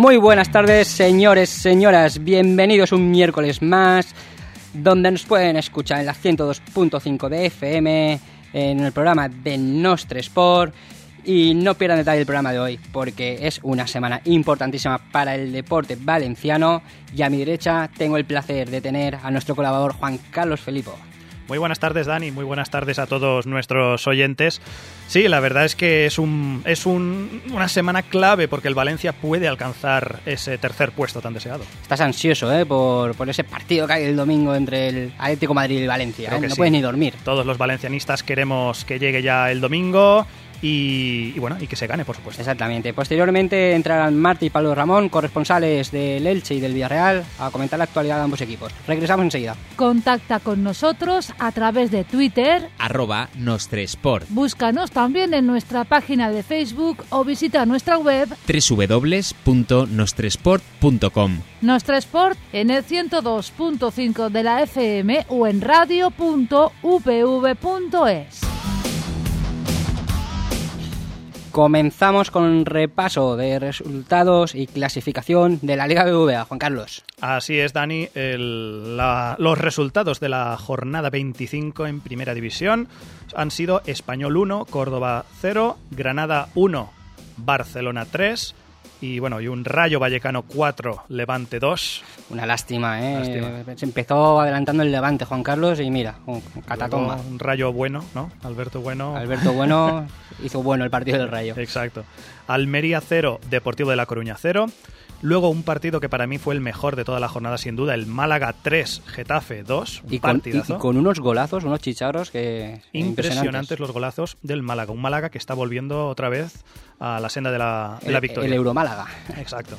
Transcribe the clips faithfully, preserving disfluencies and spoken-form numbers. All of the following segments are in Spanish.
Muy buenas tardes, señores, señoras, bienvenidos un miércoles más, donde nos pueden escuchar en la ciento dos punto cinco de F M, en el programa de Nostre Sport, y no pierdan detalle el programa de hoy, porque es una semana importantísima para el deporte valenciano, y a mi derecha tengo el placer de tener a nuestro colaborador Juan Carlos Felipo. Muy buenas tardes, Dani, muy buenas tardes a todos nuestros oyentes. Sí, la verdad es que es un es un, una semana clave porque el Valencia puede alcanzar ese tercer puesto tan deseado. Estás ansioso, ¿eh? Por, por ese partido que hay el domingo entre el Atlético de Madrid y el Valencia, ¿eh? No sí. Puedes ni dormir. Todos los valencianistas queremos que llegue ya el domingo y, y bueno, y que se gane, por supuesto. Exactamente. Posteriormente entrarán Marta y Pablo Ramón, corresponsales del Elche y del Villarreal, a comentar la actualidad de ambos equipos. Regresamos enseguida. Contacta con nosotros a través de Twitter, arroba Nostresport. Búscanos también en nuestra página de Facebook o visita nuestra web doble u doble u doble u punto nostresport punto com. Nostresport en el ciento dos punto cinco de la F M o en radio punto u p v punto es. Comenzamos con un repaso de resultados y clasificación de la Liga B B V A, Juan Carlos. Así es, Dani. El, la, los resultados de la jornada veinticinco en Primera División han sido Español uno, Córdoba cero, Granada uno, Barcelona tres y bueno y un Rayo Vallecano cuatro, Levante dos. Una lástima, ¿eh? Lástima. Se empezó adelantando el Levante, Juan Carlos, y mira, un catatomba. Un Rayo bueno, ¿no? Alberto Bueno. Alberto Bueno hizo bueno el partido del Rayo. Exacto. Almería cero, Deportivo de La Coruña cero. Luego un partido que para mí fue el mejor de toda la jornada, sin duda, el Málaga tres, Getafe dos. Y con, y, y con unos golazos, unos chicharros que... Impresionantes los golazos del Málaga. Un Málaga que está volviendo otra vez a la senda de la, de el, la victoria. El Euromálaga. Exacto.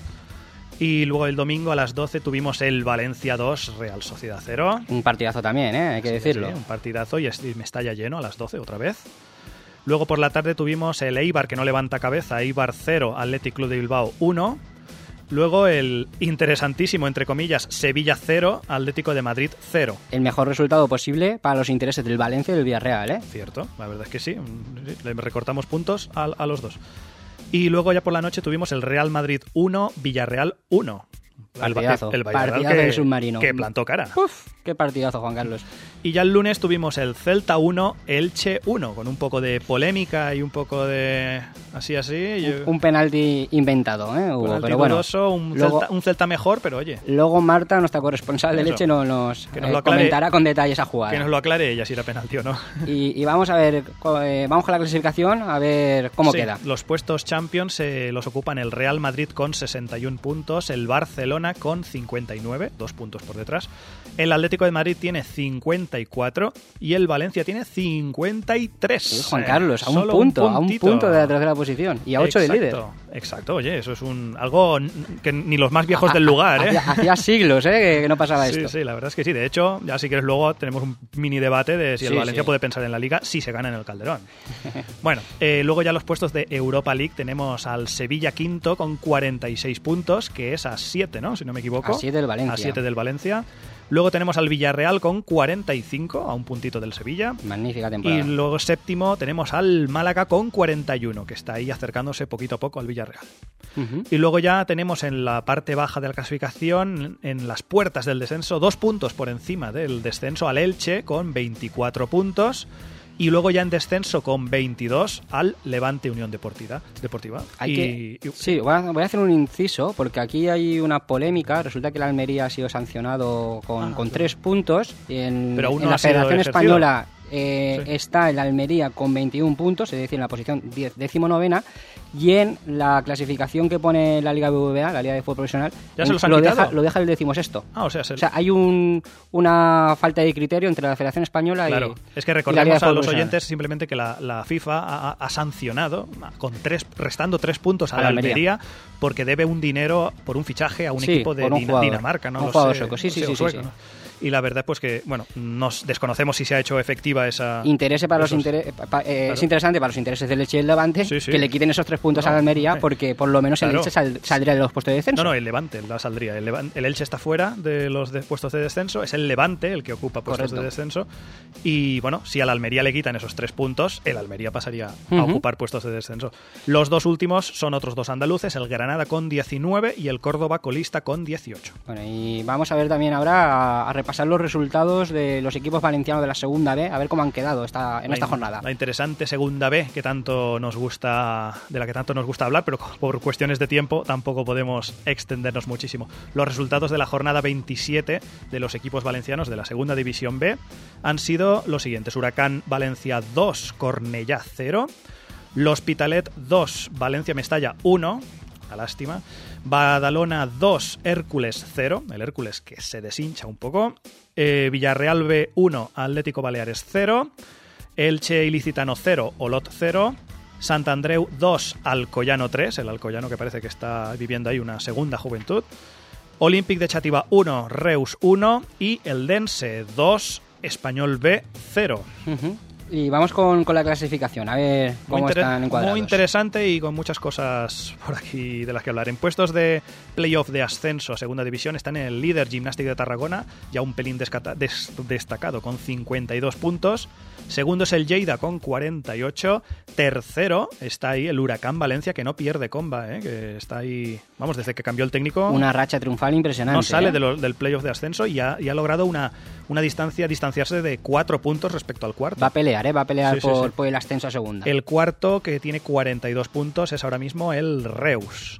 Y luego el domingo a las doce tuvimos el Valencia dos, Real Sociedad cero. Un partidazo también, ¿eh? Hay que sí, decirlo. Sí, un partidazo y me está ya lleno a las doce otra vez. Luego por la tarde tuvimos el Eibar, que no levanta cabeza, Eibar cero, Athletic Club de Bilbao uno. Luego el interesantísimo, entre comillas, Sevilla cero, Atlético de Madrid cero. El mejor resultado posible para los intereses del Valencia y del Villarreal, ¿eh? Cierto, la verdad es que sí. Le recortamos puntos a, a los dos. Y luego ya por la noche tuvimos el Real Madrid uno, Villarreal uno. Partidazo, el, el partidazo que, del submarino. Que plantó cara. Uf, qué partidazo, Juan Carlos. Y ya el lunes tuvimos el Celta uno, Elche uno, con un poco de polémica y un poco de... así, así. Un, un penalti inventado, ¿eh? Hugo, penalti pero bueno, dudoso, un, luego, Celta, un Celta mejor, pero oye. Luego Marta, nuestra corresponsal de Elche, no, nos, que nos eh, lo aclare, comentará con detalle esa jugada. Que nos lo aclare ella si era penalti o no. Y, y vamos a ver, eh, vamos con la clasificación, a ver cómo sí, queda. Los puestos Champions eh, los ocupan el Real Madrid con sesenta y un puntos, el Barcelona con cincuenta y nueve, dos puntos por detrás. El Atlético de Madrid tiene cincuenta y cuatro y el Valencia tiene cincuenta y tres. Sí, Juan Carlos, a un punto, un a un punto de la tercera posición y a ocho del líder. Exacto, oye, eso es un algo que ni los más viejos del lugar, ¿eh? Hacía, hacía siglos, ¿eh? Que no pasaba sí, esto. Sí, sí, la verdad es que sí. De hecho, ya si quieres luego tenemos un mini debate de si el sí, Valencia sí. puede pensar en la Liga si se gana en el Calderón. Bueno, eh, luego ya los puestos de Europa League tenemos al Sevilla quinto con cuarenta y seis puntos, que es a siete, ¿no? Si no me equivoco. A siete del Valencia. A siete del Valencia. Luego tenemos al Villarreal con cuarenta y cinco, a un puntito del Sevilla. Magnífica temporada. Y luego séptimo tenemos al Málaga con cuarenta y uno, que está ahí acercándose poquito a poco al Villarreal. Uh-huh. Y luego ya tenemos en la parte baja de la clasificación, en las puertas del descenso, dos puntos por encima del descenso al Elche con veinticuatro puntos. Y luego ya en descenso con veintidós al Levante Unión Deportiva. Deportiva. Hay y, que, y, sí, voy a, voy a hacer un inciso, porque aquí hay una polémica. Resulta que el Almería ha sido sancionado con, ah, con sí. tres puntos. En, Pero aún no en la ha sido Federación ejercido. Española eh, sí. está el Almería con veintiún puntos, es decir, en la posición decimonovena. Y en la clasificación que pone la Liga B B V A, la Liga de Fútbol Profesional, ¿Ya se los han lo, quitado? deja, lo deja el decimosexto. Ah, o sea, se... o sea, hay un, una falta de criterio entre la Federación Española claro. y Claro, es que recordemos recordemos a los oyentes simplemente que la, la FIFA ha, ha sancionado con tres, restando tres puntos a, a la Almería. Almería porque debe un dinero por un fichaje a un sí, equipo de un Din- jugador, Dinamarca, ¿no? Un Lo jugador sé, sueco, sí, sí, sé, sí, sueco, sí, ¿no? sí. y la verdad pues que, bueno, nos desconocemos si se ha hecho efectiva esa... Interese para esos, los inter... pa, eh, claro. Es interesante para los intereses del Elche y el Levante sí, sí. que le quiten esos tres puntos no, a la Almería, eh. porque por lo menos el claro. Elche sal, saldría de los puestos de descenso. No, no, el Levante la saldría. El, Levante, el Elche está fuera de los de puestos de descenso, es el Levante el que ocupa puestos Correcto. de descenso. Y bueno, si a la Almería le quitan esos tres puntos, el Almería pasaría uh-huh. a ocupar puestos de descenso. Los dos últimos son otros dos andaluces, el Granada con diecinueve y el Córdoba colista con dieciocho. Bueno, y vamos a ver también ahora a, a repasar los resultados de los equipos valencianos de la segunda B, a ver cómo han quedado esta, en la, esta jornada. La interesante segunda B que tanto nos gusta, de la que tanto nos gusta hablar, pero por cuestiones de tiempo tampoco podemos extendernos muchísimo. Los resultados de la jornada veintisiete de los equipos valencianos de la segunda división B han sido los siguientes: Huracán Valencia dos, Cornellá cero, L'Hospitalet dos, Valencia Mestalla uno, a lástima, Badalona dos, Hércules cero, el Hércules que se deshincha un poco, eh, Villarreal B uno, Atlético Baleares cero, Elche Ilicitano cero, Olot cero, Santandreu dos, Alcoyano tres, el Alcoyano que parece que está viviendo ahí una segunda juventud, Olympic de Xàtiva uno, Reus uno y Eldense dos, Español B cero. Uh-huh. Y vamos con, con la clasificación, a ver cómo Muy están encuadrados. Muy interesante y con muchas cosas por aquí de las que hablar. En puestos de playoff de ascenso a segunda división están en el líder Gimnàstic de Tarragona, ya un pelín descata, des, destacado, con cincuenta y dos puntos. Segundo es el Lleida con cuarenta y ocho. Tercero está ahí el Huracán Valencia, que no pierde comba, ¿eh? Que está ahí, vamos, desde que cambió el técnico. Una racha triunfal impresionante. No sale ¿eh? de lo, del playoff de ascenso y ha, y ha logrado una, una distancia, distanciarse de cuatro puntos respecto al cuarto. Va a pelear, ¿eh? Va a pelear sí, sí, por, sí. por el ascenso a segunda. El cuarto, que tiene cuarenta y dos puntos, es ahora mismo el Reus.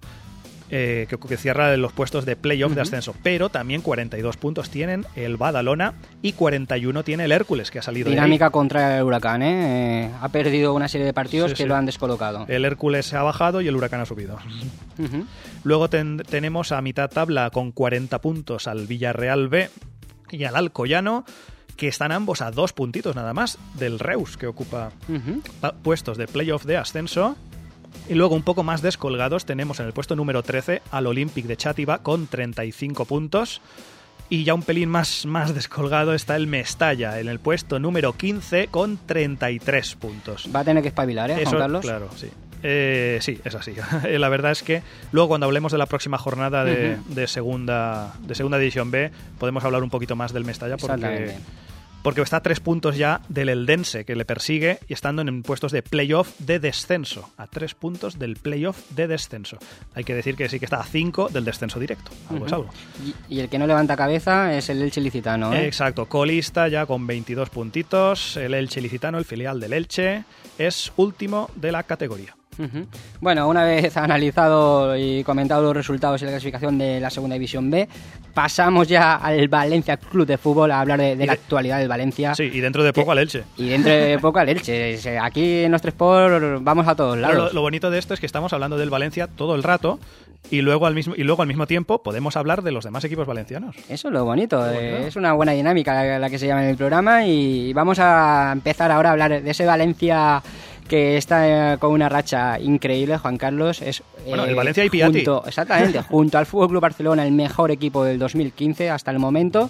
Eh, que, que cierra los puestos de playoff uh-huh. de ascenso, pero también cuarenta y dos puntos tienen el Badalona y cuarenta y uno tiene el Hércules, que ha salido dinámica de ahí. Contra el Huracán, ¿eh? Eh, ha perdido una serie de partidos sí, que sí. lo han descolocado. El Hércules se ha bajado y el Huracán ha subido. Uh-huh. Luego ten, tenemos a mitad tabla con cuarenta puntos al Villarreal B y al Alcoyano, que están ambos a dos puntitos nada más del Reus, que ocupa uh-huh. pa- puestos de playoff de ascenso. Y luego un poco más descolgados tenemos en el puesto número trece al Olympic de Xàtiva con treinta y cinco puntos. Y ya un pelín más, más descolgado está el Mestalla en el puesto número quince con treinta y tres puntos. Va a tener que espabilar, ¿eh, Eso, Juan Carlos? Claro, sí. Eh, sí, es así. La verdad es que luego cuando hablemos de la próxima jornada de, uh-huh. de, segunda, de segunda división B podemos hablar un poquito más del Mestalla porque... porque está a tres puntos ya del Eldense, que le persigue, y estando en puestos de playoff de descenso. A tres puntos del playoff de descenso. Hay que decir que sí que está a cinco del descenso directo. Algo uh-huh. es algo. Y, y el que no levanta cabeza es el Elche Ilicitano, ¿eh? Exacto. Colista ya con veintidós puntitos. El Elche Ilicitano, el filial del Elche, es último de la categoría. Uh-huh. Bueno, una vez analizado y comentado los resultados y la clasificación de la segunda división B, pasamos ya al Valencia Club de Fútbol a hablar de, de, de la actualidad del Valencia. Sí, y dentro de poco que, al Elche. Y dentro de poco al Elche. Aquí en Nuestro Sport vamos a todos lados. Lo, lo bonito de esto es que estamos hablando del Valencia todo el rato y luego al mismo y luego al mismo tiempo podemos hablar de los demás equipos valencianos. Eso es lo bonito. Bueno. Eh, es una buena dinámica la, la que se llama en el programa y vamos a empezar ahora a hablar de ese Valencia que está eh, con una racha increíble, Juan Carlos. Es, bueno, eh, el Valencia y Piatti. Junto, exactamente, junto al F C Barcelona, el mejor equipo del dos mil quince hasta el momento.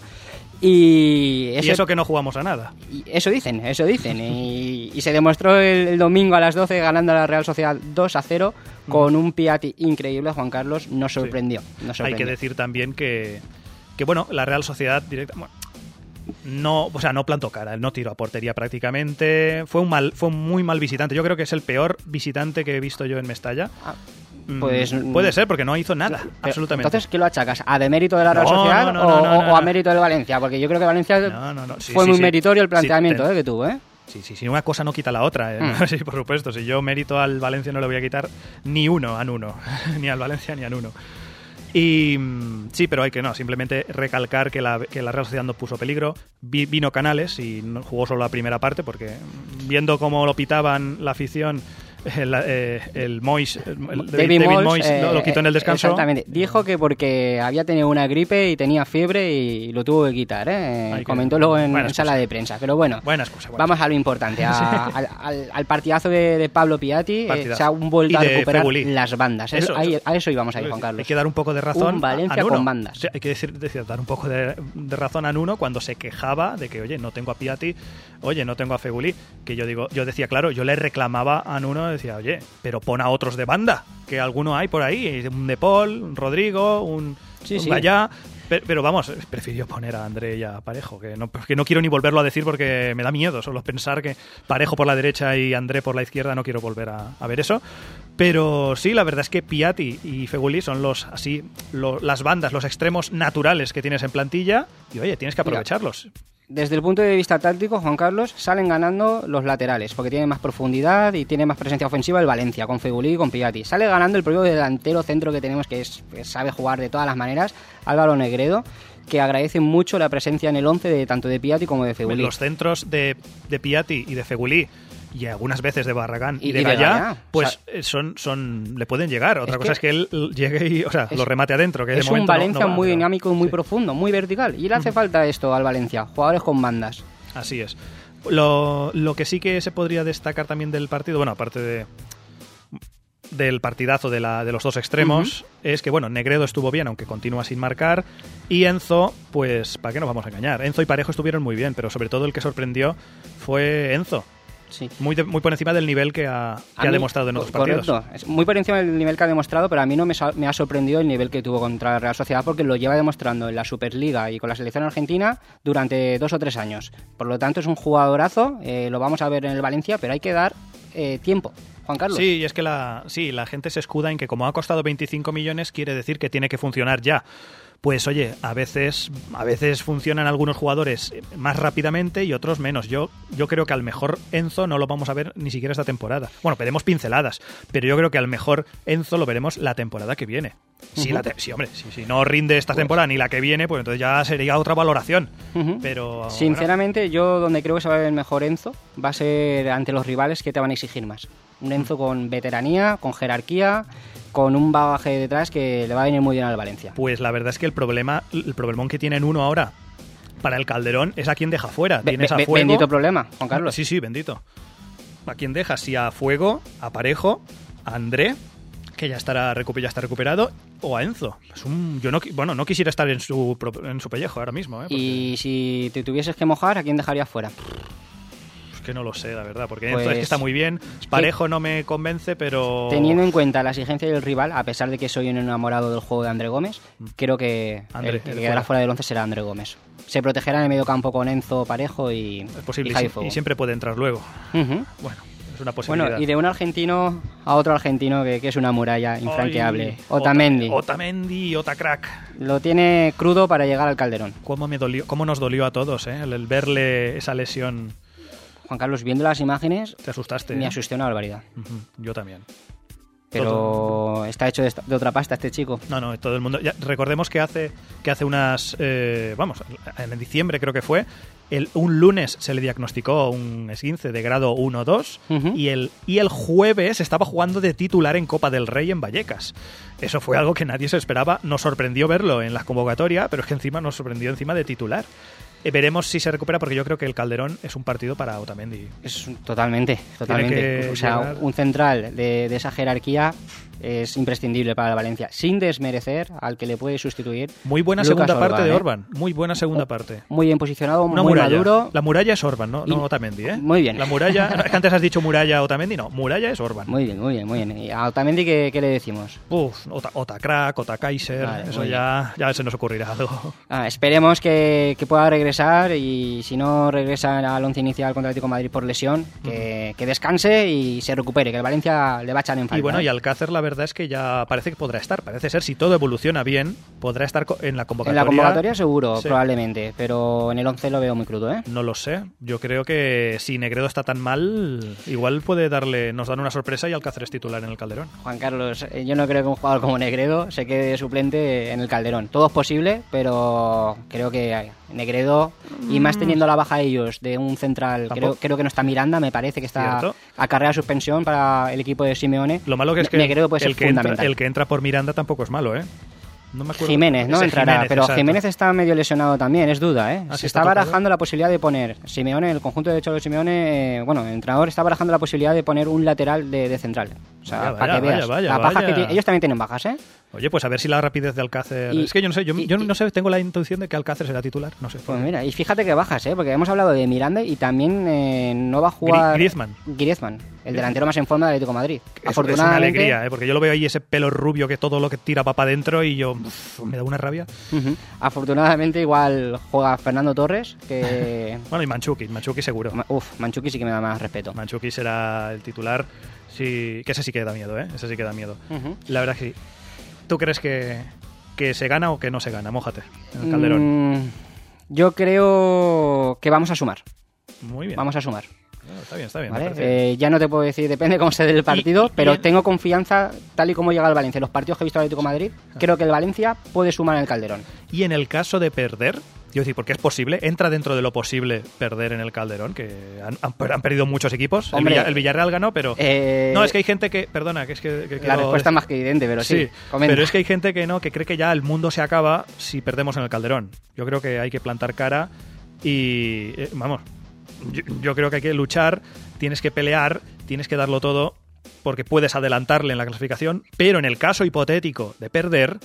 Y eso, y eso que no jugamos a nada. Y eso dicen, eso dicen. y, y se demostró el, el domingo a las doce ganando a la Real Sociedad dos a cero con un Piatti increíble, Juan Carlos. Nos sorprendió, sí. nos sorprendió. Hay que decir también que, que bueno, la Real Sociedad directa... Bueno, no, o sea, no plantó cara, no tiró a portería prácticamente. Fue un mal, fue un muy mal visitante. Yo creo que es el peor visitante que he visto yo en Mestalla. Ah, pues puede ser, porque no hizo nada, pero, absolutamente. Entonces, ¿qué lo achacas? ¿A demérito de la Real no, Sociedad no, no, o, no, no, no, o a no. mérito de Valencia? Porque yo creo que Valencia no, no, no. Sí, fue sí, muy sí. meritorio el planteamiento sí, eh, que tuvo, ¿eh? Sí, sí, sí, una cosa no quita la otra, ¿eh? Mm. Sí, por supuesto. Si yo mérito al Valencia no le voy a quitar ni uno a uno, ni al Valencia ni a uno. Y sí, pero hay que no, simplemente recalcar que la, que la Real Sociedad no puso peligro. Vi, vino Canales y no jugó solo la primera parte porque viendo cómo lo pitaban la afición el, eh, el Moyes, el, el David, David Moyes, Moyes eh, lo, lo quitó en el descanso. Exactamente. Dijo que porque había tenido una gripe y tenía fiebre y lo tuvo que quitar, ¿eh? Ay, Comentó que... luego en, buena en sala de prensa. Pero bueno, buena excusa, buena vamos a lo importante, a, al, al, al partidazo de, de Pablo Piatti. Eh, se ha vuelto a recuperar Fegulí. Las bandas. Eso, eso, a, a eso íbamos ahí, Juan Carlos. Hay que dar un poco de razón un Valencia a Nuno. Con bandas. O sea, hay que decir, decir, dar un poco de, de razón a Nuno cuando se quejaba de que, oye, no tengo a Piatti, oye, no tengo a Fegulí. Que yo digo, yo decía, claro, yo le reclamaba a Nuno, decía, oye, pero pon a otros de banda, que alguno hay por ahí, un De Paul, un Rodrigo, un, sí, un sí. Vallá. Pero, pero vamos, prefirió poner a André y a Parejo, que no, que no quiero ni volverlo a decir porque me da miedo solo pensar que Parejo por la derecha y André por la izquierda, no quiero volver a, a ver eso. Pero sí, la verdad es que Piatti y Fegulí son los así lo, las bandas, los extremos naturales que tienes en plantilla y oye, tienes que aprovecharlos. Mira. Desde el punto de vista táctico, Juan Carlos, salen ganando los laterales, porque tiene más profundidad y tiene más presencia ofensiva el Valencia, con Fegulí y con Piatti. Sale ganando el propio delantero centro que tenemos, que, es, que sabe jugar de todas las maneras, Álvaro Negredo, que agradece mucho la presencia en el once de tanto de Piatti como de Fegulí. Los centros de, de Piatti y de Fegulí, y algunas veces de Barragán y, y de, de Vallá, Vallá, pues o sea, son, son le pueden llegar. Otra es cosa que es que él llegue y o sea, es, lo remate adentro. Que es de momento un Valencia no, no va, muy pero, dinámico y muy sí. profundo, muy vertical. Y le hace falta esto al Valencia, jugadores con bandas. Así es. Lo, lo que sí que se podría destacar también del partido, bueno, aparte de del partidazo de, la, de los dos extremos, uh-huh. es que, bueno, Negredo estuvo bien, aunque continúa sin marcar, y Enzo, pues, ¿para qué nos vamos a engañar? Enzo y Parejo estuvieron muy bien, pero sobre todo el que sorprendió fue Enzo. Sí. Muy, de, muy por encima del nivel que ha, que ha mí, demostrado en otros correcto. partidos. Es muy por encima del nivel que ha demostrado, pero a mí no me, me ha sorprendido el nivel que tuvo contra la Real Sociedad, porque lo lleva demostrando en la Superliga y con la selección argentina durante dos o tres años. Por lo tanto, es un jugadorazo, eh, lo vamos a ver en el Valencia, pero hay que dar eh, tiempo. Juan Carlos. Sí, y es que la, sí, la gente se escuda en que como ha costado veinticinco millones, quiere decir que tiene que funcionar ya. Pues oye, a veces, a veces funcionan algunos jugadores más rápidamente y otros menos. Yo, yo creo que al mejor Enzo no lo vamos a ver ni siquiera esta temporada. Bueno, veremos pinceladas, pero yo creo que al mejor Enzo lo veremos la temporada que viene. Si uh-huh. la te- sí, hombre, si, si no rinde esta pues. temporada ni la que viene, pues entonces ya sería otra valoración. Uh-huh. Pero sinceramente, bueno. yo donde creo que se va a ver el mejor Enzo va a ser ante los rivales que te van a exigir más. Un Enzo con veteranía, con jerarquía, con un bagaje detrás que le va a venir muy bien al Valencia. Pues la verdad es que el problema, el problemón que tienen uno ahora para el Calderón es a quien deja fuera. Be- Tienes a be- Fuego. Bendito problema, Juan Carlos. Sí, sí, bendito. ¿A quién dejas? Si a Fuego, a Parejo, a André, que ya estará recu- ya está recuperado, o a Enzo. Es un, yo no, bueno, no quisiera estar en su, en su pellejo ahora mismo. ¿eh? Porque... Y si te tuvieses que mojar, ¿a quién dejarías fuera? Que no lo sé, la verdad, porque pues, Enzo es que está muy bien. Parejo no me convence, pero... Teniendo en cuenta la exigencia del rival, a pesar de que soy un enamorado del juego de André Gómez, mm. creo que André, el que quedará fuera del once será André Gómez. Se protegerá en el medio campo con Enzo, Parejo y es posible, y, y, y siempre puede entrar luego. Uh-huh. Bueno, es una posibilidad. Bueno, y de un argentino a otro argentino que, que es una muralla infranqueable. Ay, Otamendi. Ota, Otamendi y Otacrack. Lo tiene crudo para llegar al Calderón. ¿Cómo, me dolió, cómo nos dolió a todos, eh? el, el verle esa lesión... Juan Carlos, viendo las imágenes... Te asustaste. Me ¿eh? asusté una barbaridad. Uh-huh. Yo también. Pero todo. Está hecho de, esta, de otra pasta este chico. No, no, todo el mundo... Ya, recordemos que hace, que hace unas... Eh, vamos, en diciembre creo que fue, el, un lunes se le diagnosticó un esguince de grado uno o dos uh-huh. y, el, y el jueves estaba jugando de titular en Copa del Rey en Vallecas. Eso fue algo que nadie se esperaba. Nos sorprendió verlo en la convocatoria, pero es que encima nos sorprendió encima de titular. Eh, veremos si se recupera, porque yo creo que el Calderón es un partido para Otamendi. Es totalmente, totalmente. O sea, llegar... un central de, de esa jerarquía es imprescindible para la Valencia, sin desmerecer al que le puede sustituir. Muy buena Lucas segunda Orban, parte ¿eh? de Orban, muy buena segunda parte. Muy bien posicionado, Una muy muralla. maduro. La muralla es Orban, no, y... no Otamendi, ¿eh? Muy bien. La muralla, es que antes has dicho muralla Otamendi, no, muralla es Orban. Muy bien, muy bien, muy bien. ¿Y a Otamendi qué, qué le decimos? Uf, Ota, Otacrack, Otakaiser, vale, eso ya, ya se nos ocurrirá algo. Ah, esperemos que, que pueda regresar, y si no regresa al once inicial contra el Atlético de Madrid por lesión, que, uh-huh. que descanse y se recupere, que el Valencia le va a echar en falta. Y bueno, ¿eh? y Alcácer la verdad es que ya parece que podrá estar, parece ser, si todo evoluciona bien, podrá estar en la convocatoria. En la convocatoria seguro, sí. probablemente, pero en el once lo veo muy crudo, ¿eh? No lo sé, yo creo que si Negredo está tan mal, igual puede darle, nos dan una sorpresa y Alcácer es titular en el Calderón. Juan Carlos, yo no creo que un jugador como Negredo se quede suplente en el Calderón. Todo es posible, pero creo que Negredo pero y más teniendo la baja ellos de un central, creo, creo que no está Miranda, me parece que está ¿Cierto? acarrea suspensión para el equipo de Simeone. Lo malo que es que, me creo que puede el, ser que entra, fundamental. el que entra por Miranda tampoco es malo, ¿eh? No me acuerdo. Jiménez, ¿no? Ese Entrará, Jiménez, pero exacto. Jiménez está medio lesionado también, es duda, ¿eh? ¿Ah, Se sí está, está barajando tocado? la posibilidad de poner Simeone, el conjunto de Cholo Simeone, eh, bueno, el entrenador está barajando la posibilidad de poner un lateral de, de central. O sea, Vaya, para que vaya, veas. vaya, la baja vaya. que tiene- ellos también tienen bajas, ¿eh? Oye, pues a ver si la rapidez de Alcácer... Y- es que yo no sé, yo, y- yo y- no sé, tengo la intuición de que Alcácer será titular, no sé. Pues mira, y fíjate que bajas, ¿eh? Porque hemos hablado de Miranda y también eh, no va a jugar... Gri- Griezmann. Griezmann, el delantero más en forma del Atlético de Madrid. Es, es una Afortunadamente... alegría, ¿eh? Porque yo lo veo ahí ese pelo rubio que todo lo que tira va para adentro y yo... uf, me da una rabia. Ujú. Afortunadamente igual juega Fernando Torres, que... Bueno, y Manchuki, Manchuki seguro. Ma- Uf, Manchuki sí que me da más respeto. Manchuki será el titular, sí, que ese sí que da miedo, ¿eh? Ese sí que da miedo. Ujú. La verdad que sí. ¿Tú crees que, que se gana o que no se gana? Mójate, en el Calderón. Mm, yo creo que vamos a sumar. Muy bien. Vamos a sumar. No, está bien, está bien. me ¿vale? parece bien. Eh, ya no te puedo decir, depende cómo se dé el partido, y pero en- tengo confianza, tal y como llega el Valencia. Los partidos que he visto del Atlético de Madrid, creo que el Valencia puede sumar en el Calderón. Y en el caso de perder, quiero decir, porque es posible, entra dentro de lo posible perder en el Calderón, que han, han, han perdido muchos equipos. El, Hombre, Villa- el Villarreal ganó, pero... Eh, no, es que hay gente que... Perdona, que es que... que la quiero respuesta es decir- más que evidente, pero sí, Sí, comenta. pero es que hay gente que no, que cree que ya el mundo se acaba si perdemos en el Calderón. Yo creo que hay que plantar cara y... eh, vamos, yo, yo creo que hay que luchar, tienes que pelear, tienes que darlo todo, porque puedes adelantarle en la clasificación, pero en el caso hipotético de perder,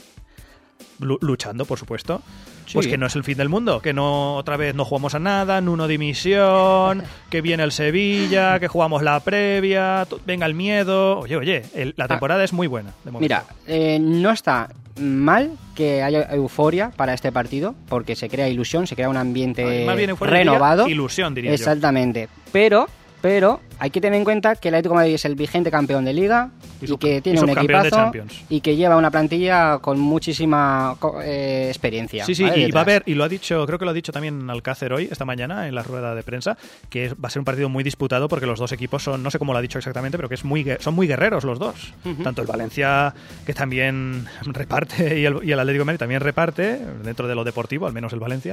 lu- luchando, por supuesto, pues Sí. que no es el fin del mundo, que no otra vez no jugamos a nada, Nuno dimisión, que viene el Sevilla, que jugamos la previa, to- venga el miedo. Oye, oye, el- la temporada es muy buena. De momento. Mira, eh, no está mal que haya euforia para este partido, porque se crea ilusión, se crea un ambiente Más bien euforia, renovado. diría ilusión, diría yo. Exactamente. Pero, pero hay que tener en cuenta que el Atlético de Madrid es el vigente campeón de Liga Y y, sub- que y tiene un subcampeón de equipazo Champions. y que lleva una plantilla con muchísima co- eh, experiencia. Sí, sí, ¿vale? y va a Detrás. haber, y lo ha dicho, creo que lo ha dicho también Alcácer hoy, esta mañana, en la rueda de prensa, que es- va a ser un partido muy disputado porque los dos equipos son, no sé cómo lo ha dicho exactamente, pero que es muy, gue- son muy guerreros los dos. Ujú. Tanto el Valencia, que también reparte, y el, y el Atlético de Madrid también reparte, dentro de lo deportivo, al menos el Valencia.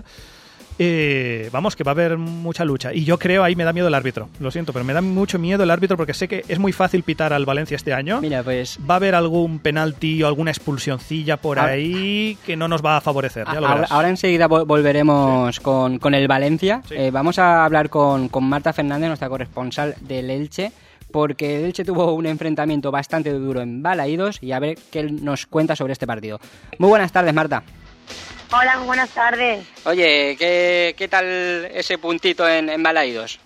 Eh, vamos, que va a haber mucha lucha. Y yo creo, ahí me da miedo el árbitro. Lo siento, pero me da mucho miedo el árbitro porque sé que es muy fácil pitar al Valencia este año. Mira, pues Va a haber algún penalti o alguna expulsioncilla por Ahora- ahí que no nos va a favorecer. Ya lo ahora, verás. ahora enseguida vol- volveremos con, con el Valencia. Sí. Eh, vamos a hablar con, con Marta Fernández, nuestra corresponsal del Elche, porque el Elche tuvo un enfrentamiento bastante duro en Balaídos y a ver qué nos cuenta sobre este partido. Muy buenas tardes, Marta. Hola, buenas tardes. Oye, ¿qué, qué tal ese puntito en, en Balaídos?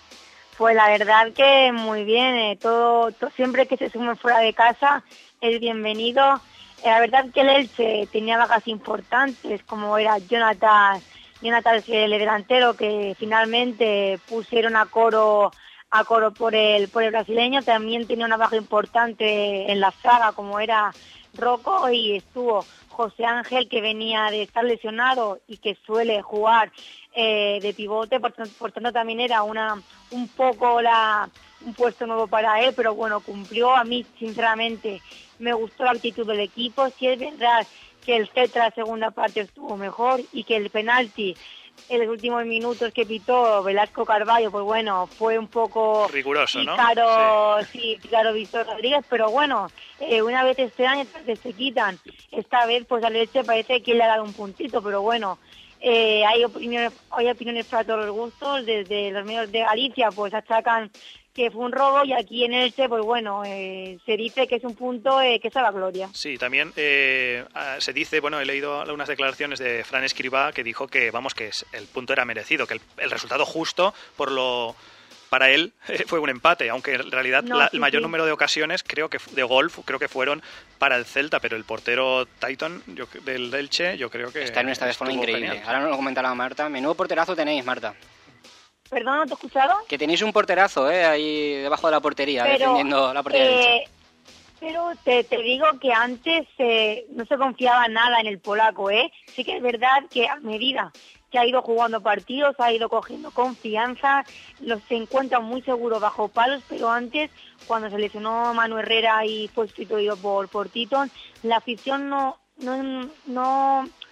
Pues la verdad que muy bien, eh, todo, to- siempre que se sume fuera de casa es bienvenido. Eh, la verdad que el Elche tenía bajas importantes, como era Jonathan, Jonathan el delantero, que finalmente pusieron a coro a coro por el por el brasileño. También tenía una baja importante en la zaga, como era Rocco, y estuvo José Ángel, que venía de estar lesionado y que suele jugar eh, de pivote, por, tanto- por tanto también era una un poco la un puesto nuevo para él, pero bueno, cumplió. A mí sinceramente me gustó la actitud del equipo. Sí es verdad que el Cetra la segunda parte estuvo mejor y que el penalti en los últimos minutos que pitó Velasco Carballo, pues bueno, fue un poco Riguroso, ¿no? pícaro, sí, pícaro Víctor Rodríguez, pero bueno, eh, una vez este año que se quitan, esta vez pues al Elche parece que le ha dado un puntito, pero bueno, eh, hay opiniones, hay opiniones para todos los gustos. Desde los medios de Galicia pues achacan que fue un robo, y aquí en Elche pues bueno, eh, se dice que es un punto eh, que sabe a gloria. Sí, también eh, ah, se dice, bueno, he leído unas declaraciones de Fran Escribá que dijo que, vamos, que es- el punto era merecido, que el, el resultado justo por lo para él eh, fue un empate, aunque en realidad No, la- sí, el mayor sí. número de ocasiones, creo que fu- de gol, fu- creo que fueron para el Celta, pero el portero Titan yo, del Elche, yo creo que Está en un estado de forma estuvo increíble. genial. Ahora nos lo comentará Marta. Menudo porterazo tenéis, Marta. ¿Perdón, no te he escuchado? Que tenéis un porterazo, ¿eh? Ahí debajo de la portería, Pero, defendiendo la portería del Elche. eh, pero te, te digo que antes eh, no se confiaba nada en el polaco, ¿eh? Sí que es verdad que a medida que ha ido jugando partidos, ha ido cogiendo confianza, los se encuentra muy seguro bajo palos, pero antes, cuando se lesionó Manu Herrera y fue sustituido por, por Titon, la afición no, no, no,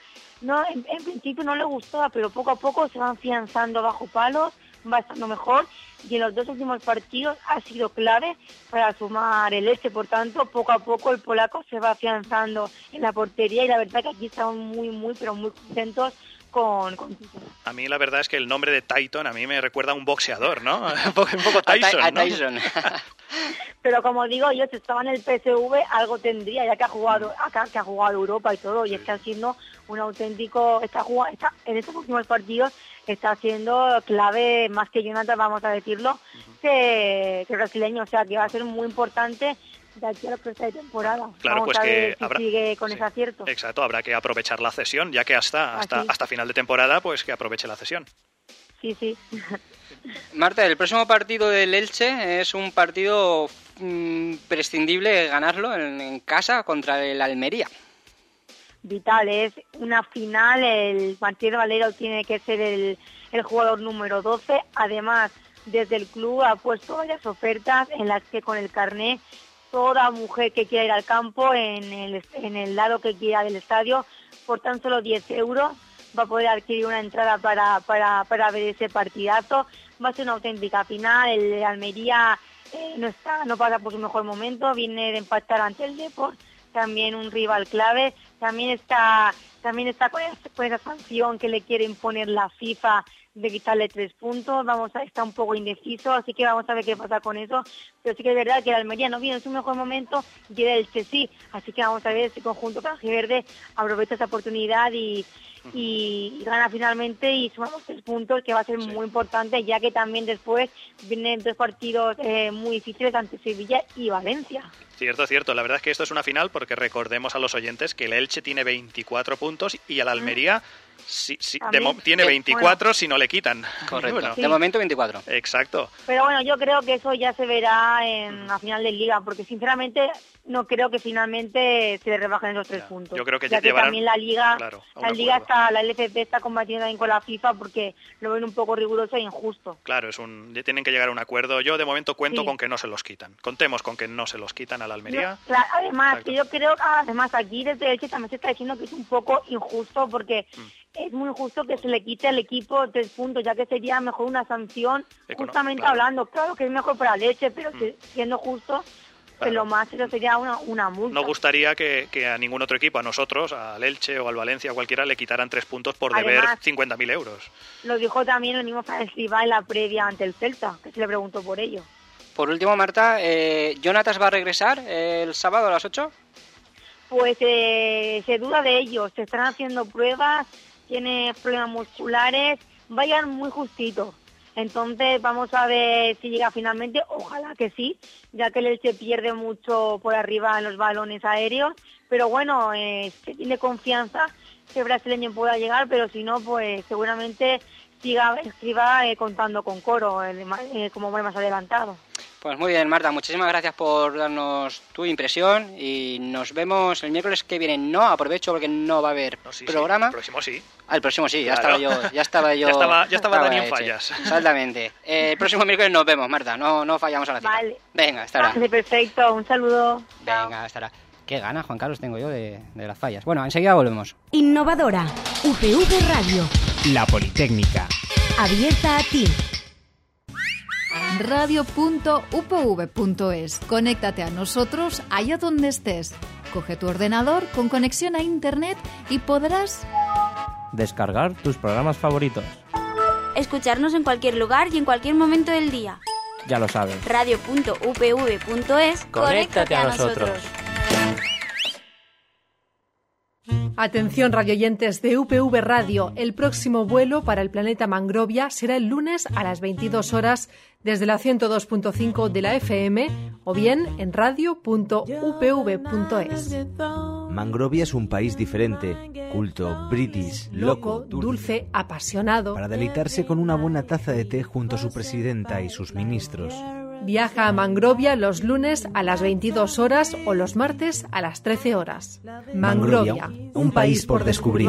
No, en, en principio no le gustaba, pero poco a poco se van afianzando bajo palos, va estando mejor, y en los dos últimos partidos ha sido clave para sumar el Elche. Por tanto, poco a poco el polaco se va afianzando en la portería, y la verdad que aquí estamos muy, muy, pero muy contentos con, con Tito. A mí la verdad es que el nombre de Tyson a mí me recuerda a un boxeador, ¿no? Un poco, un poco Tyson, a, a ¿no? Tyson. Pero como digo yo, si estaba en el P S V, algo tendría, ya que ha jugado acá, que ha jugado Europa y todo, y está haciendo un auténtico, está jugando, está, en estos últimos partidos está haciendo clave más que Jonathan, vamos a decirlo, uh-huh. que, que brasileño, o sea que va a ser muy importante de aquí a la próxima temporada. Claro, vamos pues a que ver si habrá, sigue con sí, ese acierto. Exacto, habrá que aprovechar la cesión, ya que hasta, hasta, hasta final de temporada, pues que aproveche la cesión. Sí, sí. Marta, el próximo partido del Elche es un partido mmm, prescindible ganarlo en, en casa contra el Almería. Vital, es una final, el Martín Valero tiene que ser el, el jugador número doce, además desde el club ha puesto varias ofertas en las que con el carné toda mujer que quiera ir al campo en el, en el lado que quiera del estadio por tan solo diez euros va a poder adquirir una entrada para, para, para ver ese partidazo. Va a ser una auténtica final, el Almería eh, no está, no pasa por su mejor momento, viene de empatar ante el Depor, también un rival clave, también está también está con esa, con esa sanción que le quiere imponer la FIFA de quitarle tres puntos, vamos a está un poco indeciso, así que vamos a ver qué pasa con eso, pero sí que es verdad que el Almería no viene en su mejor momento y el Elche sí, así que vamos a ver si el conjunto canjiverde aprovecha esa oportunidad y y gana finalmente y sumamos tres puntos, que va a ser sí. muy importante, ya que también después vienen dos partidos eh, muy difíciles ante Sevilla y Valencia. Cierto, cierto. La verdad es que esto es una final porque recordemos a los oyentes que el Elche tiene veinticuatro puntos y el Almería mm. sí, sí, de mo- tiene veinticuatro bueno. si no le quitan. Correcto. Bueno. Sí. De momento veinticuatro. Exacto. Pero bueno, yo creo que eso ya se verá en la final de Liga, porque sinceramente no creo que finalmente se le rebajen esos tres ya. puntos. Yo creo que ya ya llevarán... que también la Liga, claro, la Liga está, la L F P está combatiendo también con la FIFA porque lo ven un poco riguroso e injusto. Claro, es un tienen que llegar a un acuerdo. Yo de momento cuento sí. con que no se los quitan. Contemos con que no se los quitan a la Almería. No, claro, además, que yo creo que además aquí desde Elche también se está diciendo que es un poco injusto porque mm. es muy injusto que se le quite al equipo tres puntos, ya que sería mejor una sanción, Econo, justamente claro. hablando, claro que es mejor para el Elche, pero mm. que, siendo justo, claro. que lo más eso sería una, una multa. No gustaría que, que a ningún otro equipo, a nosotros, al Elche o al Valencia o cualquiera, le quitaran tres puntos por además, deber cincuenta mil euros. Lo dijo también el mismo Francisco en la previa ante el Celta, que se le preguntó por ello. Por último, Marta, eh, ¿Jonatas va a regresar el sábado a las ocho? Pues eh, se duda de ello, se están haciendo pruebas, tiene problemas musculares, va a llegar muy justito. Entonces vamos a ver si llega finalmente, ojalá que sí, ya que el Elche pierde mucho por arriba en los balones aéreos, pero bueno, eh, se tiene confianza que el brasileño pueda llegar, pero si no, pues seguramente siga escriba eh, contando con Coro, eh, eh, como más adelantado. Pues muy bien, Marta, muchísimas gracias por darnos tu impresión y nos vemos el miércoles que viene. No aprovecho porque no va a haber no, sí, programa. Sí. El próximo sí. Ah, el próximo sí, ya claro. estaba yo. Ya estaba yo. ya estaba, ya estaba, estaba Dani en hecho. fallas. Exactamente. Eh, el próximo miércoles nos vemos, Marta. No, no fallamos a la cita. Vale. Venga, hasta ahora. Vale, perfecto. Un saludo. Venga, hasta ahora. Qué gana, Juan Carlos, tengo yo de, de las fallas. Bueno, enseguida volvemos. Innovadora. U P V Radio. La Politécnica. Abierta a ti. radio punto u p v punto es. Conéctate a nosotros allá donde estés. Coge tu ordenador con conexión a internet y podrás descargar tus programas favoritos. Escucharnos en cualquier lugar y en cualquier momento del día. Ya lo sabes. radio punto u p v punto es. Conéctate a nosotros. Atención radioyentes de U P V Radio, el próximo vuelo para el planeta Mangrovia será el lunes a las veintidós horas desde la ciento dos punto cinco de la F M o bien en radio punto u p v punto es. Mangrovia es un país diferente, culto, british, loco, loco dulce, dulce, apasionado, para deleitarse con una buena taza de té junto a su presidenta y sus ministros. Viaja a Mangrovia los lunes a las veintidós horas o los martes a las trece horas. Mangrovia, Mangrovia un país por descubrir.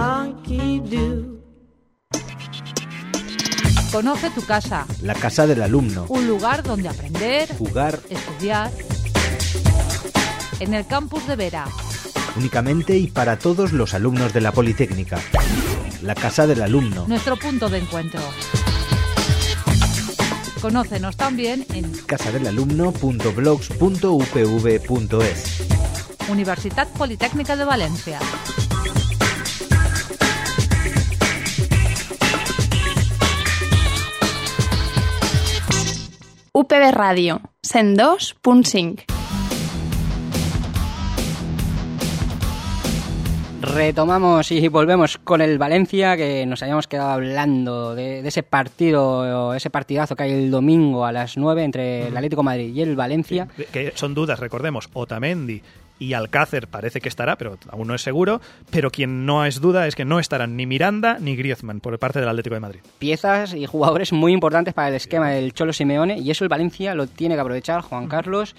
Conoce tu casa. La casa del alumno. Un lugar donde aprender, jugar, estudiar. En el campus de Vera. únicamente y para todos los alumnos de la Politécnica. La Casa del Alumno. Nuestro punto de encuentro. Conócenos también en casadelalumno punto blogs punto u p v punto es. Universitat Politécnica de Valencia. U P V Ràdio, cent dos punt cinc. Retomamos y volvemos con el Valencia, que nos habíamos quedado hablando de, de ese partido, ese partidazo que hay el domingo a las nueve entre el Atlético de Madrid y el Valencia. Que, que son dudas, recordemos, Otamendi y Alcácer parece que estará, pero aún no es seguro, pero quien no es duda es que no estarán ni Miranda ni Griezmann por parte del Atlético de Madrid. Piezas y jugadores muy importantes para el esquema del Cholo Simeone, y eso el Valencia lo tiene que aprovechar, Juan Carlos.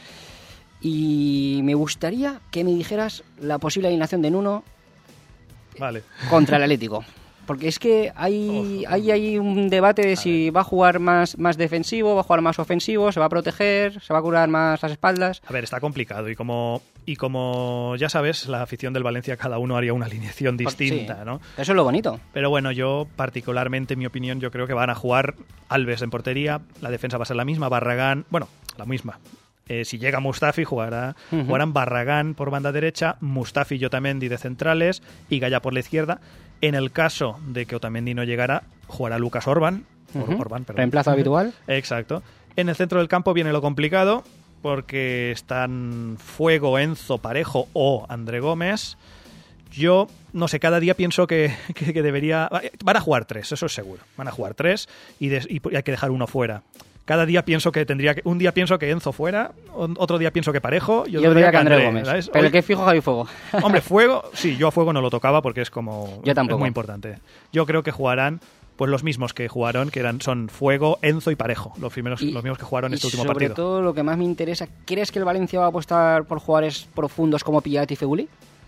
Y me gustaría que me dijeras la posible alineación de Nuno Vale. contra el Atlético. Porque es que hay, hay, hay un debate de si va a jugar más, más defensivo, va a jugar más ofensivo, se va a proteger, se va a curar más las espaldas. A ver, está complicado y como y como ya sabes, la afición del Valencia cada uno haría una alineación distinta, sí, ¿no? Eso es lo bonito. Pero bueno, yo particularmente, en mi opinión, yo creo que van a jugar Alves en portería, la defensa va a ser la misma, Barragán, bueno, la misma. Eh, si llega Mustafi, jugará, uh-huh. jugarán Barragán por banda derecha, Mustafi y Otamendi de centrales y Gaya por la izquierda. En el caso de que Otamendi no llegara, jugará Lucas Orban. Uh-huh. Orban, perdón. Reemplazo habitual. Exacto. En el centro del campo viene lo complicado, porque están Fuego, Enzo, Parejo o André Gómez. Yo, no sé, cada día pienso que, que, que debería... Van a jugar tres, eso es seguro. Van a jugar tres y, de, y hay que dejar uno fuera. Cada día pienso que tendría que... Un día pienso que Enzo fuera, otro día pienso que Parejo y otro, y otro día que André, André Gómez. ¿Sabes? Pero el que fijo Javi Fuego. Hombre, Fuego, sí, yo a Fuego no lo tocaba porque es como... Yo tampoco. Es muy importante. Yo creo que jugarán pues los mismos que jugaron, que eran son Fuego, Enzo y Parejo, los primeros, y, los mismos que jugaron este último sobre partido. Sobre todo lo que más me interesa, ¿crees que el Valencia va a apostar por jugadores profundos como Piatti y Feguli?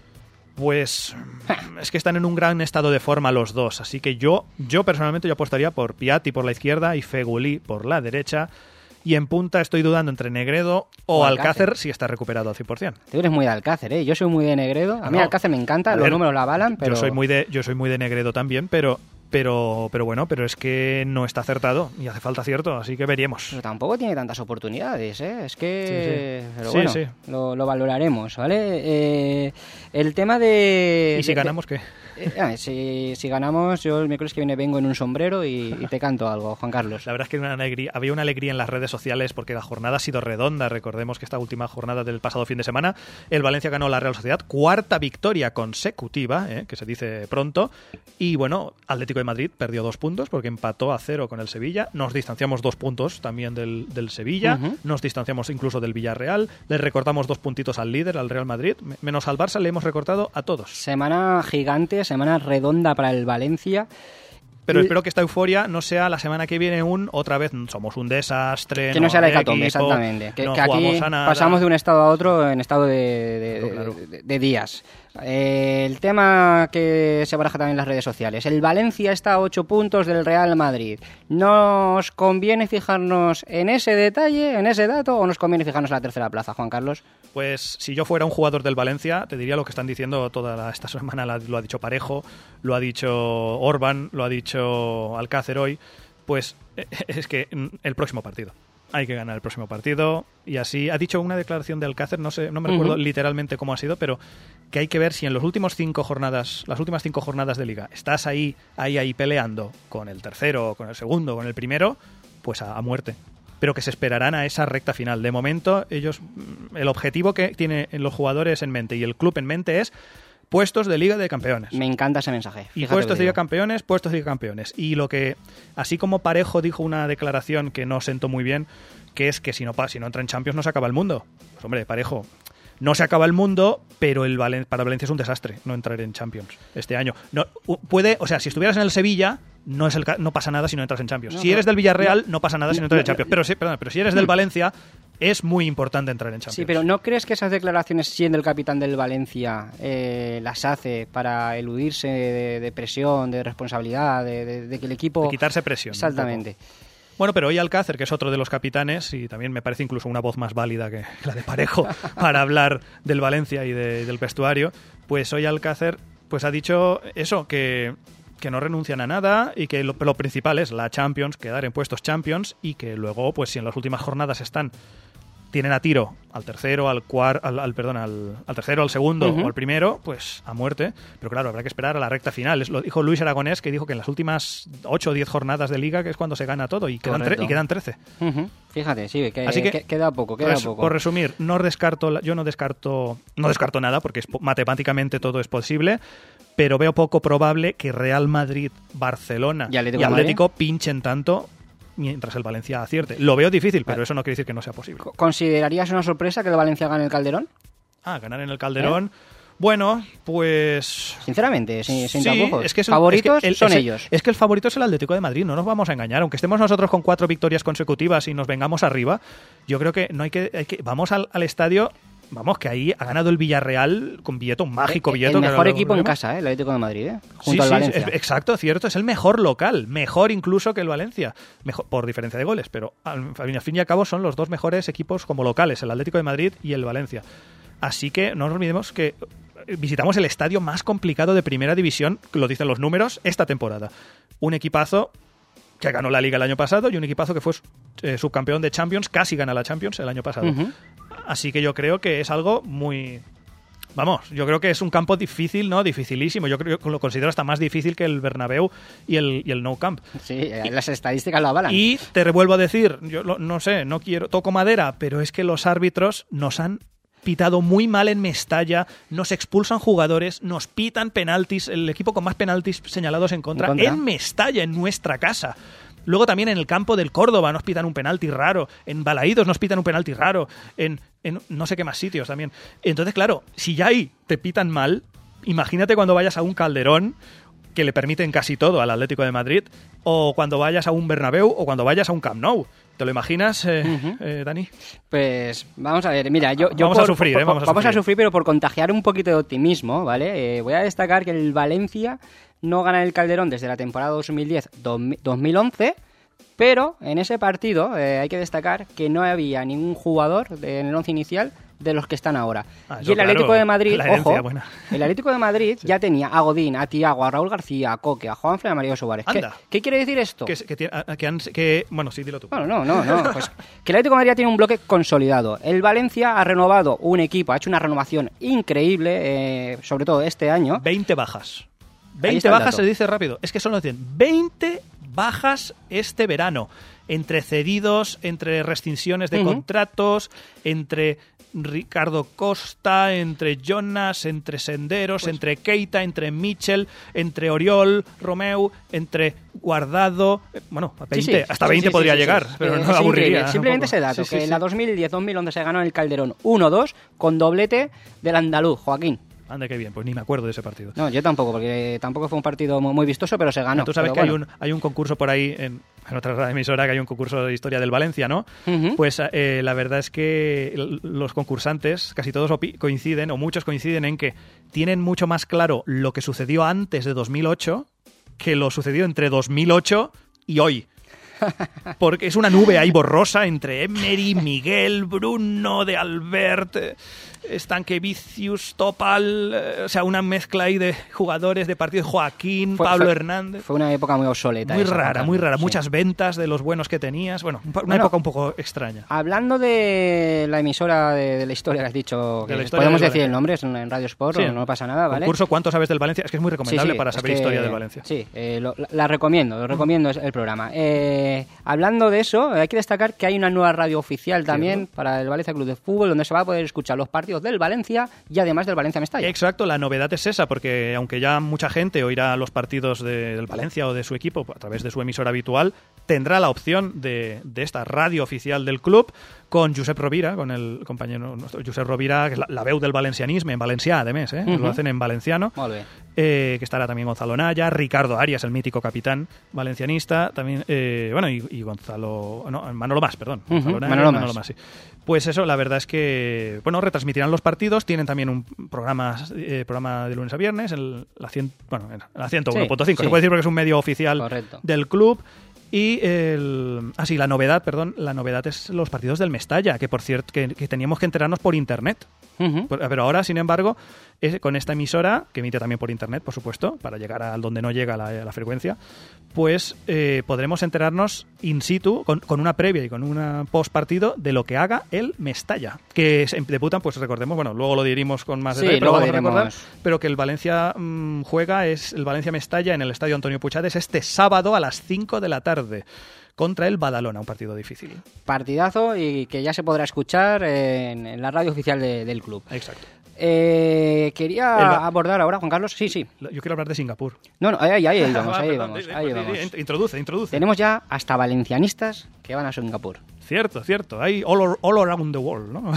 Pues es que están en un gran estado de forma los dos, así que yo, yo personalmente yo apostaría por Piatti por la izquierda y Feguli por la derecha. Y en punta estoy dudando entre Negredo o, o Alcácer. Alcácer si está recuperado al cien por cien. Tú eres muy de Alcácer, ¿eh? Yo soy muy de Negredo. A mí no, Alcácer me encanta, ver, los números la avalan, pero... Yo soy muy de, yo soy muy de Negredo también, pero... Pero, pero bueno, pero es que no está acertado y hace falta acierto, así que veríamos. Pero tampoco tiene tantas oportunidades, ¿eh? Es que... Sí, sí. Pero sí, bueno, sí. Lo, lo valoraremos, ¿vale? Eh, el tema de... ¿Y si de, ganamos qué? Eh, si, si ganamos, yo el miércoles que viene vengo en un sombrero y, y te canto algo, Juan Carlos. La verdad es que una alegría, había una alegría en las redes sociales porque la jornada ha sido redonda. Recordemos que esta última jornada del pasado fin de semana, el Valencia ganó la Real Sociedad, cuarta victoria consecutiva, ¿eh? Que se dice pronto. Y bueno, Atlético de Madrid perdió dos puntos porque empató a cero con el Sevilla. Nos distanciamos dos puntos también del, del Sevilla. Uh-huh. Nos distanciamos incluso del Villarreal. Le recortamos dos puntitos al líder, al Real Madrid. Menos al Barça le hemos recortado a todos. Semana gigante, semana redonda para el Valencia. Pero espero que esta euforia no sea la semana que viene un otra vez somos un desastre. Que no, no sea la hecatombe, exactamente. Que, no que aquí pasamos de un estado a otro en estado de, de, de, claro. de, de días. Eh, el tema que se baraja también en las redes sociales. El Valencia está a ocho puntos del Real Madrid. ¿Nos conviene fijarnos en ese detalle, en ese dato, o nos conviene fijarnos en la tercera plaza, Juan Carlos? Pues si yo fuera un jugador del Valencia, te diría lo que están diciendo toda la, esta semana. Lo ha dicho Parejo, lo ha dicho Orban, lo ha dicho Alcácer hoy. Pues es que el próximo partido. Hay que ganar el próximo partido y así ha dicho una declaración de Alcácer, no sé, no me recuerdo uh-huh. literalmente cómo ha sido, pero que hay que ver si en los últimos cinco jornadas, las últimas cinco jornadas de liga, estás ahí, ahí, ahí peleando con el tercero, con el segundo, con el primero, pues a, a muerte. Pero que se esperarán a esa recta final. De momento, ellos, el objetivo que tienen los jugadores en mente y el club en mente es puestos de Liga de Campeones. Me encanta ese mensaje. Y puestos de Liga de Campeones, puestos de Liga de Campeones. Y lo que, así como Parejo dijo una declaración que no sentó muy bien, que es que si no, si no entra en Champions no se acaba el mundo. Pues hombre, Parejo, no se acaba el mundo, pero el Valen- para Valencia es un desastre no entrar en Champions este año. No, puede, o sea, si estuvieras en el Sevilla, no, es el, no pasa nada si no entras en Champions. No, si eres del Villarreal, no, no pasa nada si no entras en Champions. Pero, sí, perdón, pero si eres del Valencia, es muy importante entrar en Champions. Sí, pero ¿no crees que esas declaraciones, siendo el capitán del Valencia, eh, las hace para eludirse de, de presión, de responsabilidad, de, de, de que el equipo... De quitarse presión. Exactamente. Bueno, pero hoy Alcácer, que es otro de los capitanes, y también me parece incluso una voz más válida que la de Parejo para hablar del Valencia y de, del vestuario, pues hoy Alcácer pues ha dicho eso, que, que no renuncian a nada y que lo, lo principal es la Champions, quedar en puestos Champions, y que luego, pues si en las últimas jornadas están tienen a tiro al tercero, al cuarto, al, al, perdón, al, al tercero, al segundo uh-huh. o al primero, pues a muerte. Pero claro, habrá que esperar a la recta final. Es lo dijo Luis Aragonés, que dijo que en las últimas ocho o diez jornadas de Liga, que es cuando se gana todo, y quedan, tre- y quedan trece. Uh-huh. Fíjate, sí, que, Así que, que queda poco, queda res, poco. Por resumir, no descarto, yo no descarto, no descarto nada, porque es, matemáticamente todo es posible, pero veo poco probable que Real Madrid, Barcelona y Atlético, y Atlético pinchen tanto mientras el Valencia acierte. Lo veo difícil, pero eso no quiere decir que no sea posible. ¿Considerarías una sorpresa que el Valencia gane el Calderón? Ah, ganar en el Calderón. ¿Eh? Bueno, pues... Sinceramente, sin, sin sí, tapujos. Es que es el, favoritos es que el, son es el, ellos. Es que el favorito es el Atlético de Madrid, no nos vamos a engañar. Aunque estemos nosotros con cuatro victorias consecutivas y nos vengamos arriba, yo creo que no hay que... Hay que vamos al, al estadio... Vamos, que ahí ha ganado el Villarreal con Vieto, un mágico Vieto. El mejor que equipo lo, en casa, ¿eh? El Atlético de Madrid, ¿eh? Junto sí, al sí, Valencia. Es, exacto, cierto. Es el mejor local. Mejor incluso que el Valencia. Mejor, por diferencia de goles. Pero al, al fin y al cabo son los dos mejores equipos como locales, el Atlético de Madrid y el Valencia. Así que no nos olvidemos que visitamos el estadio más complicado de Primera División, lo dicen los números, esta temporada. Un equipazo que ganó la Liga el año pasado y un equipazo que fue eh, subcampeón de Champions, casi gana la Champions el año pasado. Uh-huh. Así que yo creo que es algo muy... Vamos, yo creo que es un campo difícil, ¿no? Dificilísimo. Yo creo que lo considero hasta más difícil que el Bernabéu y el, y el Nou Camp. Sí, las estadísticas lo avalan. Y te revuelvo a decir, yo lo, no sé, no quiero, toco madera, pero es que los árbitros nos han pitado muy mal en Mestalla, nos expulsan jugadores, nos pitan penaltis, el equipo con más penaltis señalados en contra, en, contra. en Mestalla, en nuestra casa. Luego también en el campo del Córdoba nos pitan un penalti raro, en Balaídos nos pitan un penalti raro, en, en no sé qué más sitios también. Entonces, claro, si ya ahí te pitan mal, imagínate cuando vayas a un Calderón, que le permiten casi todo al Atlético de Madrid, o cuando vayas a un Bernabéu, o cuando vayas a un Camp Nou. ¿Te lo imaginas, eh, uh-huh. eh, Dani? Pues vamos a ver, mira, yo... yo vamos por, a sufrir, por, ¿eh? Vamos, a, vamos sufrir. a sufrir, pero por contagiar un poquito de optimismo, ¿vale? Eh, voy a destacar que el Valencia no gana el Calderón desde la temporada dos mil diez dos mil once, pero en ese partido eh, hay que destacar que no había ningún jugador de, en el once inicial de los que están ahora. Ah, y el claro, Atlético de Madrid, ojo, buena. el Atlético de Madrid sí. ya tenía a Godín, a Thiago, a Raúl García, a Coque, a Juanfran, a Mario Suárez. ¿Qué, ¿Qué quiere decir esto? Que, que, que, han, que Bueno, sí, dilo tú. Bueno, no, no, no. Pues que el Atlético de Madrid tiene un bloque consolidado. El Valencia ha renovado un equipo, ha hecho una renovación increíble, eh, sobre todo este año. veinte bajas. veinte bajas se dice rápido. Es que solo dicen veinte bajas este verano. Entre cedidos, entre rescinsiones de uh-huh. contratos, entre Ricardo Costa, entre Jonas, entre Senderos, pues, entre Keita, entre Mitchell, entre Oriol, Romeu, entre Guardado, bueno, a veinte, sí, sí, hasta veinte sí, podría sí, sí, llegar, sí, sí. pero eh, no me aburriría. Simplemente ese dato, sí, que sí, en la dos mil diez dos mil once se ganó en el Calderón uno dos con doblete del andaluz, Joaquín. Anda, qué bien, pues ni me acuerdo de ese partido. No, yo tampoco, porque tampoco fue un partido muy vistoso, pero se ganó. Tú sabes que bueno. hay un hay un concurso por ahí, en, en otra emisora, que hay un concurso de historia del Valencia, ¿no? Uh-huh. Pues eh, la verdad es que los concursantes, casi todos coinciden, o muchos coinciden en que tienen mucho más claro lo que sucedió antes de dos mil ocho que lo sucedido entre dos mil ocho y hoy. Porque es una nube ahí borrosa entre Emery, Miguel, Bruno, De Albert, Stankiewicz, Topal, eh, o sea, una mezcla ahí de jugadores de partidos, Joaquín, fue, Pablo fue, Hernández. Fue una época muy obsoleta. Muy rara, época, muy rara. Sí. Muchas ventas de los buenos que tenías. Bueno, una bueno, época un poco extraña. Hablando de la emisora de, de la historia que has dicho, que podemos decir el nombre, es en Radio Sport, sí. no, no pasa nada, ¿vale? Concurso ¿Cuánto sabes del Valencia? Es que es muy recomendable sí, sí, para saber que, historia del Valencia. Sí, eh, lo, la, la recomiendo, lo recomiendo el programa. Eh, hablando de eso, hay que destacar que hay una nueva radio oficial también sí, para el Valencia Club de Fútbol, donde se va a poder escuchar los partidos del Valencia y además del Valencia Mestalla. Exacto, la novedad es esa, porque aunque ya mucha gente oirá los partidos de, del Valencia o de su equipo a través de su emisora habitual, tendrá la opción de, de esta radio oficial del club con Josep Rovira, con el compañero nuestro Josep Rovira, que es la, la veu del valencianisme, en valencià, además, ¿eh? Uh-huh. Lo hacen en valenciano. Eh, que estará también Gonzalo Naya, Ricardo Arias, el mítico capitán valencianista, también, eh, bueno, y, y Gonzalo, no, Manolo Mas, perdón. Uh-huh. Gonzalo Naya, Manolo, Manolo Mas, sí. Pues eso, la verdad es que, bueno, retransmitirán los partidos, tienen también un programa, eh, programa de lunes a viernes, en la, cien, bueno, en la ciento uno punto cinco, sí, se sí. puede decir porque es un medio oficial Correcto. del club. Y el, ah, sí, la novedad, perdón, la novedad es los partidos del Mestalla, que por cierto, que, que teníamos que enterarnos por internet. Uh-huh. Pero ahora, sin embargo, es, con esta emisora, que emite también por internet, por supuesto, para llegar a donde no llega la, la frecuencia, pues eh, podremos enterarnos in situ, con, con una previa y con un post partido, de lo que haga el Mestalla. Que se debutan, pues recordemos, bueno, luego lo diremos con más sí, detalle, pero vamos diremos. a recordar, pero que el Valencia mmm, juega, es el Valencia Mestalla en el Estadio Antonio Puigades este sábado a las cinco de la tarde. Contra el Badalona, un partido difícil. Partidazo y que ya se podrá escuchar en, en la radio oficial de, del club. Exacto. Eh, quería el, abordar ahora, Juan Carlos. Sí, sí. Yo quiero hablar de Singapur. No, no, ahí, ahí, ahí vamos, ahí vamos. Ahí vamos. Introduce, introduce. Tenemos ya hasta valencianistas que van a Singapur. Cierto, cierto. Hay all, all around the world, ¿no?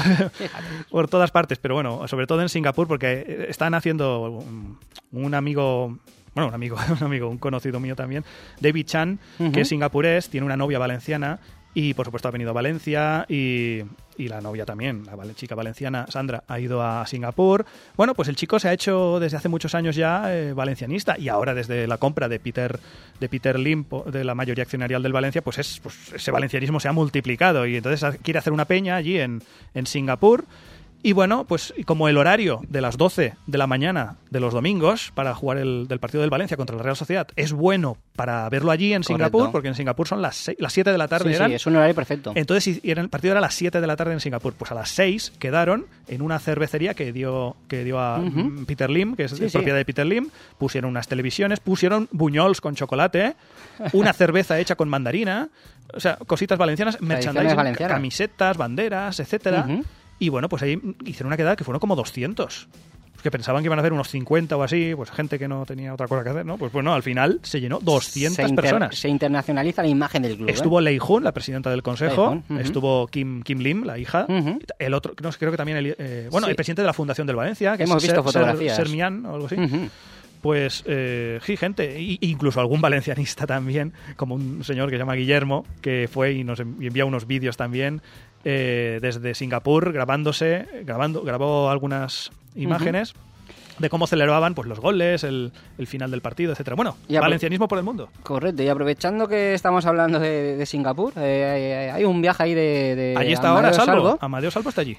Por todas partes, pero bueno, sobre todo en Singapur, porque están haciendo un, un amigo... Bueno, un amigo, un amigo, un conocido mío también, David Chan, uh-huh. que es singapurés, tiene una novia valenciana y, por supuesto, ha venido a Valencia y, y la novia también, la chica valenciana, Sandra, ha ido a Singapur. Bueno, pues el chico se ha hecho desde hace muchos años ya eh, valencianista y ahora desde la compra de Peter de Peter Lim, de la mayoría accionarial del Valencia, pues, es, pues ese valencianismo se ha multiplicado y entonces quiere hacer una peña allí en, en Singapur. Y bueno, pues como el horario de las doce de la mañana de los domingos para jugar el del partido del Valencia contra la Real Sociedad es bueno para verlo allí en Singapur, correcto, porque en Singapur son las seis, las siete de la tarde. Sí, eran. Sí, es un horario perfecto. Entonces, y el partido era a las siete de la tarde en Singapur. Pues a las seis quedaron en una cervecería que dio que dio a uh-huh. Peter Lim, que es sí, propiedad sí. de Peter Lim. Pusieron unas televisiones, pusieron buñols con chocolate, una cerveza hecha con mandarina, o sea, cositas valencianas, merchandising, camisetas, banderas, etcétera. Uh-huh. Y bueno, pues ahí hicieron una quedada que fueron como doscientos. Que pensaban que iban a hacer unos cincuenta o así, pues gente que no tenía otra cosa que hacer, ¿no? Pues bueno, al final se llenó doscientas se inter- personas. Se internacionaliza la imagen del club. Estuvo ¿eh? Lei Jun, la presidenta del consejo, uh-huh. estuvo Kim, Kim Lim, la hija, uh-huh. el otro, no, creo que también, el, eh, bueno, sí. el presidente de la Fundación del Valencia, que hemos es visto Ser, fotografías. Ser, Sermian o algo así. Uh-huh. Pues, eh, sí, gente, y, incluso algún valencianista también, como un señor que se llama Guillermo, que fue y nos envía unos vídeos también eh, desde Singapur, grabándose, grabando, grabó algunas imágenes uh-huh. de cómo celebraban pues los goles, el, el final del partido, etcétera. Bueno, apro- valencianismo por el mundo. Correcto, y aprovechando que estamos hablando de, de Singapur, eh, hay un viaje ahí de, de allí está Amadeo ahora Salvo. Salvo. Amadeo Salvo está allí.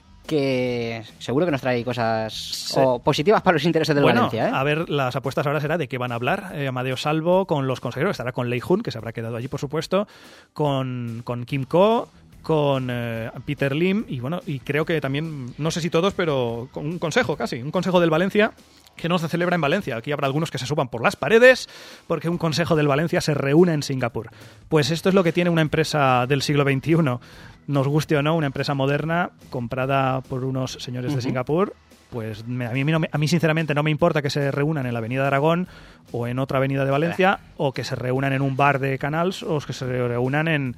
Que seguro que nos trae cosas sí. o positivas para los intereses del bueno, Valencia. ¿eh? A ver, las apuestas ahora será de qué van a hablar eh, Amadeo Salvo con los consejeros. Estará con Lei Jun, que se habrá quedado allí, por supuesto, con, con Kim Ko, con eh, Peter Lim y bueno, y creo que también, no sé si todos, pero con un consejo casi, un consejo del Valencia que no se celebra en Valencia. Aquí habrá algunos que se suban por las paredes porque un consejo del Valencia se reúne en Singapur. Pues esto es lo que tiene una empresa del siglo veintiuno, nos guste o no, una empresa moderna comprada por unos señores uh-huh. de Singapur. Pues me, a, mí, no me, a mí sinceramente no me importa que se reúnan en la Avenida de Aragón o en otra avenida de Valencia o que se reúnan en un bar de Canals o que se reúnan en...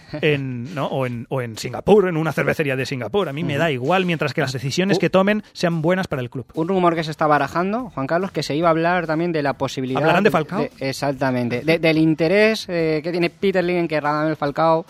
En, ¿no? o, en, o en Singapur, en una cervecería de Singapur. A mí uh-huh. me da igual mientras que las decisiones uh, que tomen sean buenas para el club. Un rumor que se está barajando, Juan Carlos, que se iba a hablar también de la posibilidad... ¿Hablarán de Falcao? De, exactamente. De, del interés eh, que tiene Peter Lim en que Radamel Falcao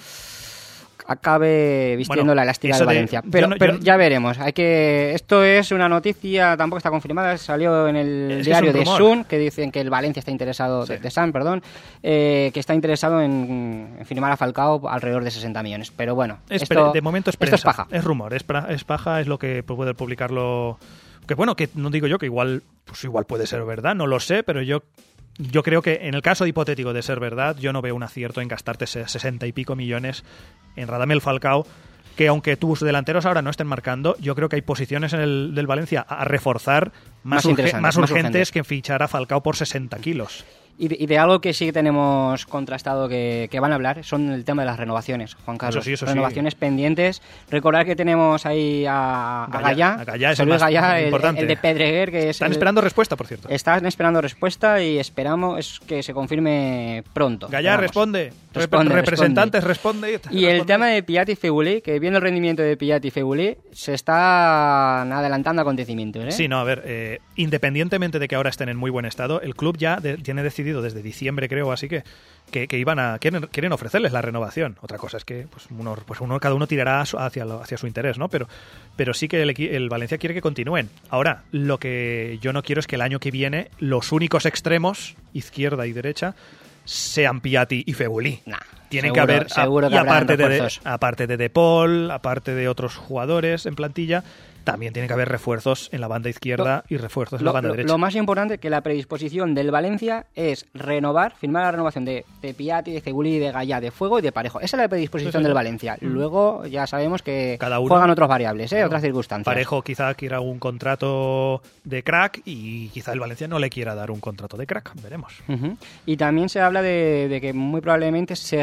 acabe vistiendo bueno, la elástica de Valencia. Pero, no, pero ya veremos. Hay que Esto es una noticia, tampoco está confirmada, salió en el es diario de Sun, que dicen que el Valencia está interesado, sí. de, de Sun, perdón, eh, que está interesado en, en firmar a Falcao alrededor de sesenta millones. Pero bueno, es esto, de momento es esto es paja. Es rumor, es, pra, es paja, es lo que puede publicarlo... Que bueno, que no digo yo que igual, pues igual puede ser verdad, no lo sé, pero yo... Yo creo que en el caso hipotético de ser verdad, yo no veo un acierto en gastarte sesenta y pico millones en Radamel Falcao, que aunque tus delanteros ahora no estén marcando, yo creo que hay posiciones en el del Valencia a reforzar más, más, urge, más, más urgentes urgente. que fichar a Falcao por sesenta kilos. Y de, y de algo que sí que tenemos contrastado que, que van a hablar son el tema de las renovaciones, Juan Carlos. Eso sí, eso renovaciones sí. pendientes. Recordar que tenemos ahí a, a Gallá, a Gallá, es el, más Gallá el, el de Pedreguer. Que es Están el, esperando respuesta, por cierto. Están esperando respuesta y esperamos que se confirme pronto. Gallá, responde. responde. Representantes, responde. responde. Y el tema de Piatti y Fegulí, que viendo el rendimiento de Piatti y Fegulí, se están adelantando acontecimientos. ¿eh? Sí, no, a ver, eh, independientemente de que ahora estén en muy buen estado, el club ya de, tiene decidido desde diciembre, creo, así que, que, que iban a quieren, quieren ofrecerles la renovación. Otra cosa es que pues uno, pues uno cada uno tirará hacia, lo, hacia su interés, ¿no? Pero, pero sí que el, el Valencia quiere que continúen. Ahora, lo que yo no quiero es que el año que viene los únicos extremos, izquierda y derecha, sean Piatti y Febulí. Nah, Tienen seguro, que haber, seguro que y aparte de, de, refuerzos. aparte de De Paul, aparte de otros jugadores en plantilla, también tiene que haber refuerzos en la banda izquierda lo, y refuerzos en lo, la banda lo, derecha. Lo más importante que la predisposición del Valencia es renovar, firmar la renovación de, de Piatti, de Cebulí, de Gallá, de Fuego y de Parejo. Esa es la predisposición sí, sí. del Valencia. Mm. Luego ya sabemos que Cada uno, juegan otras variables, ¿eh? Claro. Otras circunstancias. Parejo quizá quiera un contrato de crack y quizá el Valencia no le quiera dar un contrato de crack. Veremos. Uh-huh. Y también se habla de, de que muy probablemente se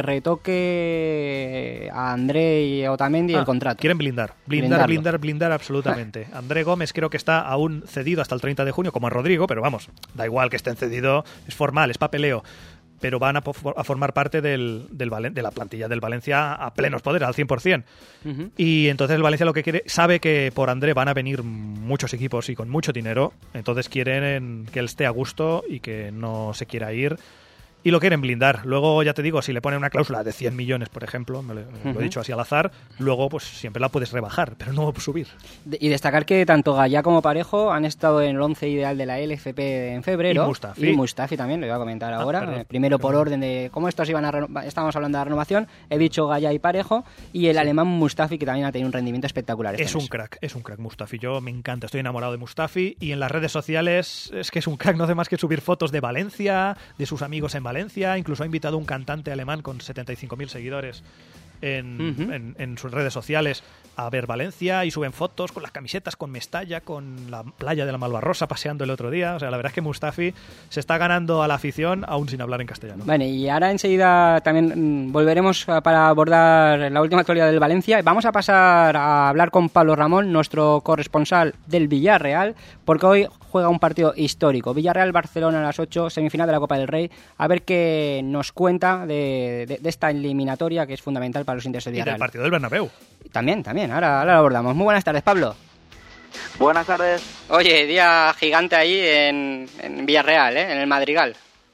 retoque a André y a Otamendi ah, el contrato. Quieren blindar. Blindar, Blindarlo. blindar, blindar absolutamente. André Gómez creo que está aún cedido hasta el treinta de junio, como a Rodrigo, pero vamos, da igual que estén cedido, es formal, es papeleo. Pero van a, a formar parte del, del Valen- de la plantilla del Valencia a plenos poderes, al cien por ciento. Uh-huh. Y entonces el Valencia lo que quiere, sabe que por André van a venir muchos equipos y con mucho dinero, entonces quieren que él esté a gusto y que no se quiera ir. Y lo quieren blindar. Luego, ya te digo, si le ponen una cláusula de cien millones, por ejemplo, me lo, uh-huh. lo he dicho así al azar, luego pues siempre la puedes rebajar, pero no subir. De, y destacar que tanto Gallá como Parejo han estado en el once ideal de la L F P en febrero. Y Mustafi. Y Mustafi también, lo iba a comentar ah, ahora. Perdón, Primero por orden de cómo estos iban a reno- estábamos hablando de la renovación. He dicho Gallá y Parejo. Y el sí. alemán Mustafi, que también ha tenido un rendimiento espectacular. Este es mes. un crack, es un crack Mustafi. Yo me encanta, estoy enamorado de Mustafi. Y en las redes sociales es que es un crack, no hace más que subir fotos de Valencia, de sus amigos en Valencia, incluso ha invitado a un cantante alemán con setenta y cinco mil seguidores en, uh-huh. en, en sus redes sociales a ver Valencia y suben fotos con las camisetas, con Mestalla, con la playa de la Malvarrosa paseando el otro día. O sea, la verdad es que Mustafi se está ganando a la afición aún sin hablar en castellano. Bueno, y ahora enseguida también volveremos para abordar la última actualidad del Valencia. Vamos a pasar a hablar con Pablo Ramón, nuestro corresponsal del Villarreal, porque hoy juega un partido histórico. Villarreal-Barcelona a las ocho, semifinal de la Copa del Rey. A ver qué nos cuenta de, de, de esta eliminatoria que es fundamental para los intereses del Villarreal. Y del partido del Bernabéu. También, también. Ahora, ahora lo abordamos. Muy buenas tardes, Pablo. Buenas tardes. Oye, día gigante ahí en, en Villarreal, ¿eh? En el Madrigal.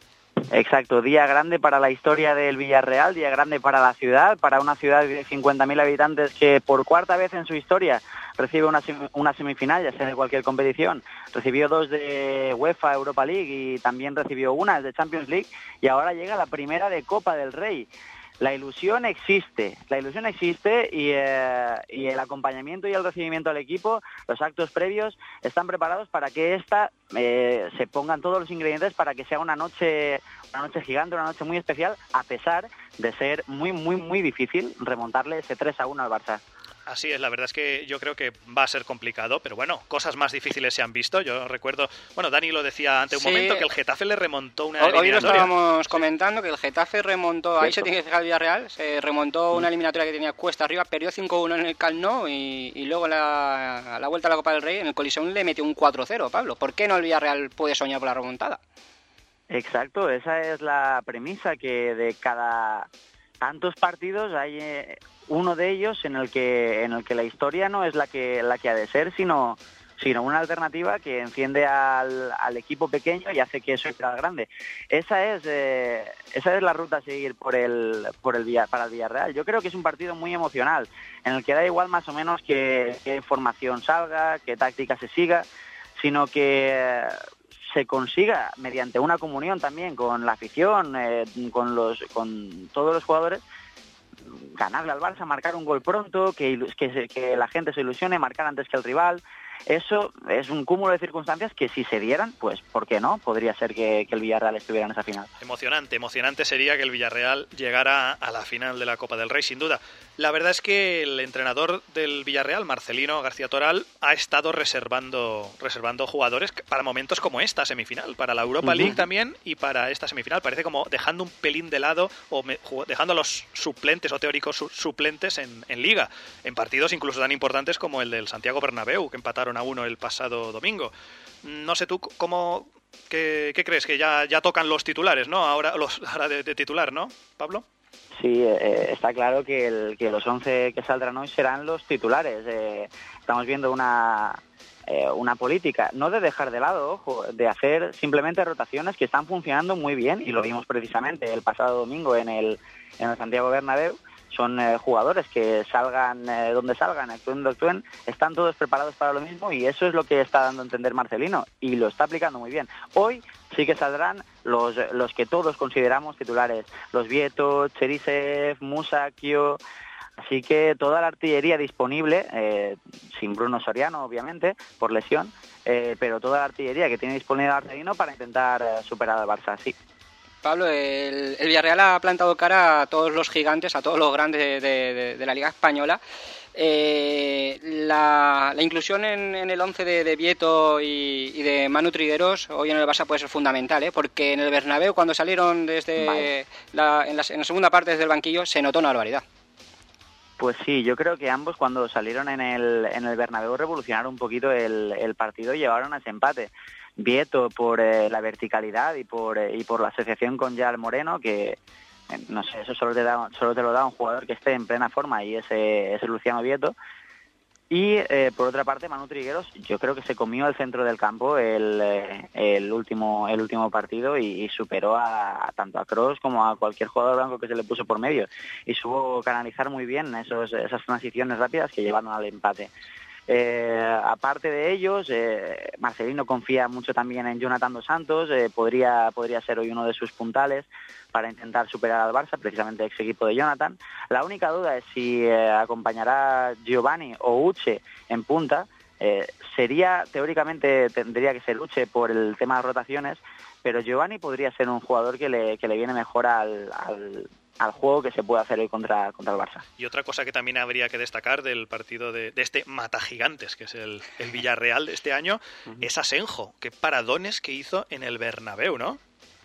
Exacto, día grande para la historia del Villarreal, día grande para la ciudad, para una ciudad de cincuenta mil habitantes que por cuarta vez en su historia recibe una, una semifinal, ya sea de cualquier competición. Recibió dos de UEFA Europa League y también recibió una de Champions League y ahora llega la primera de Copa del Rey. La ilusión existe, la ilusión existe y, eh, y el acompañamiento y el recibimiento al equipo, los actos previos, están preparados para que esta eh, se pongan todos los ingredientes para que sea una noche, una noche gigante, una noche muy especial, a pesar de ser muy, muy, muy difícil remontarle ese tres a uno al Barça. Así es, la verdad es que yo creo que va a ser complicado, pero bueno, cosas más difíciles se han visto. Yo recuerdo, bueno, Dani lo decía ante un sí. momento, que el Getafe le remontó una hoy, eliminatoria. Hoy lo estábamos comentando, que el Getafe remontó, ahí se tiene que fijar el Villarreal, se remontó una eliminatoria que tenía cuesta arriba, perdió cinco uno en el Camp Nou y, y luego la, a la vuelta a la Copa del Rey, en el Coliseum le metió un cuatro cero, Pablo. ¿Por qué no el Villarreal puede soñar por la remontada? Exacto, esa es la premisa, que de cada tantos partidos hay eh, uno de ellos en el que en el que la historia no es la que la que ha de ser, sino sino una alternativa que enciende al, al equipo pequeño y hace que eso sea grande. Esa es eh, esa es la ruta a seguir por el por el para el Villarreal. Yo creo que es un partido muy emocional, en el que da igual más o menos qué, qué formación salga, qué táctica se siga, sino que eh, se consiga mediante una comunión también con la afición, eh, con los con todos los jugadores, ganarle al Barça, marcar un gol pronto, que, que, que la gente se ilusione, marcar antes que el rival. Eso es un cúmulo de circunstancias que si se dieran, pues ¿por qué no? Podría ser que, que el Villarreal estuviera en esa final. Emocionante, emocionante sería que el Villarreal llegara a la final de la Copa del Rey, sin duda. La verdad es que el entrenador del Villarreal, Marcelino García Toral, ha estado reservando reservando jugadores para momentos como esta semifinal, para la Europa uh-huh. League también y para esta semifinal. Parece como dejando un pelín de lado o me, dejando a los suplentes o teóricos su, suplentes en, en Liga, en partidos incluso tan importantes como el del Santiago Bernabéu, que empataron a uno el pasado domingo. No sé tú cómo... ¿Qué, qué crees? Que ya, ya tocan los titulares, ¿no? Ahora, los, ahora de, de titular, ¿no, Pablo? Sí, eh, está claro que, el, que los once que saldrán hoy serán los titulares. Eh, estamos viendo una, eh, una política, no de dejar de lado, ojo, de hacer simplemente rotaciones que están funcionando muy bien, y lo vimos precisamente el pasado domingo en el, en el Santiago Bernabéu. son eh, jugadores que salgan eh, donde salgan, actúen donde actúen, están todos preparados para lo mismo y eso es lo que está dando a entender Marcelino y lo está aplicando muy bien. Hoy sí que saldrán los, los que todos consideramos titulares, los Vieto, Cherisev, Musa, Kio, así que toda la artillería disponible, eh, sin Bruno Soriano obviamente, por lesión, eh, pero toda la artillería que tiene disponible Marcelino para intentar eh, superar al Barça, sí. Pablo, el, el Villarreal ha plantado cara a todos los gigantes, a todos los grandes de, de, de la Liga Española. Eh, la, la inclusión en, en el once de, de Vieto y, y de Manu Trigueros hoy en el Barça puede ser fundamental, ¿eh? Porque en el Bernabéu, cuando salieron desde vale. la, en, la, en la segunda parte desde el banquillo, se notó una barbaridad. Pues sí, yo creo que ambos cuando salieron en el, en el Bernabéu revolucionaron un poquito el, el partido y llevaron a ese empate. Vieto por eh, la verticalidad y por eh, y por la asociación con Yal Moreno, que eh, no sé, eso solo te da solo te lo da un jugador que esté en plena forma y ese es Luciano Vieto. Y eh, por otra parte Manu Trigueros, yo creo que se comió el centro del campo el, eh, el último el último partido y, y superó a, a tanto a Kroos como a cualquier jugador blanco que se le puso por medio y supo canalizar muy bien esos esas transiciones rápidas que llevaron al empate. Eh, aparte de ellos, eh, Marcelino confía mucho también en Jonathan dos Santos, eh, podría, podría ser hoy uno de sus puntales para intentar superar al Barça, precisamente ex equipo de Jonathan. La única duda es si eh, acompañará Giovanni o Uche en punta. Eh, sería, teóricamente tendría que ser Uche por el tema de rotaciones, pero Giovanni podría ser un jugador que le, que le viene mejor al... al al juego que se puede hacer hoy contra, contra el Barça. Y otra cosa que también habría que destacar del partido de, de este Matagigantes, que es el, el Villarreal de este año, uh-huh. es Asenjo. Qué paradones que hizo en el Bernabéu, ¿no?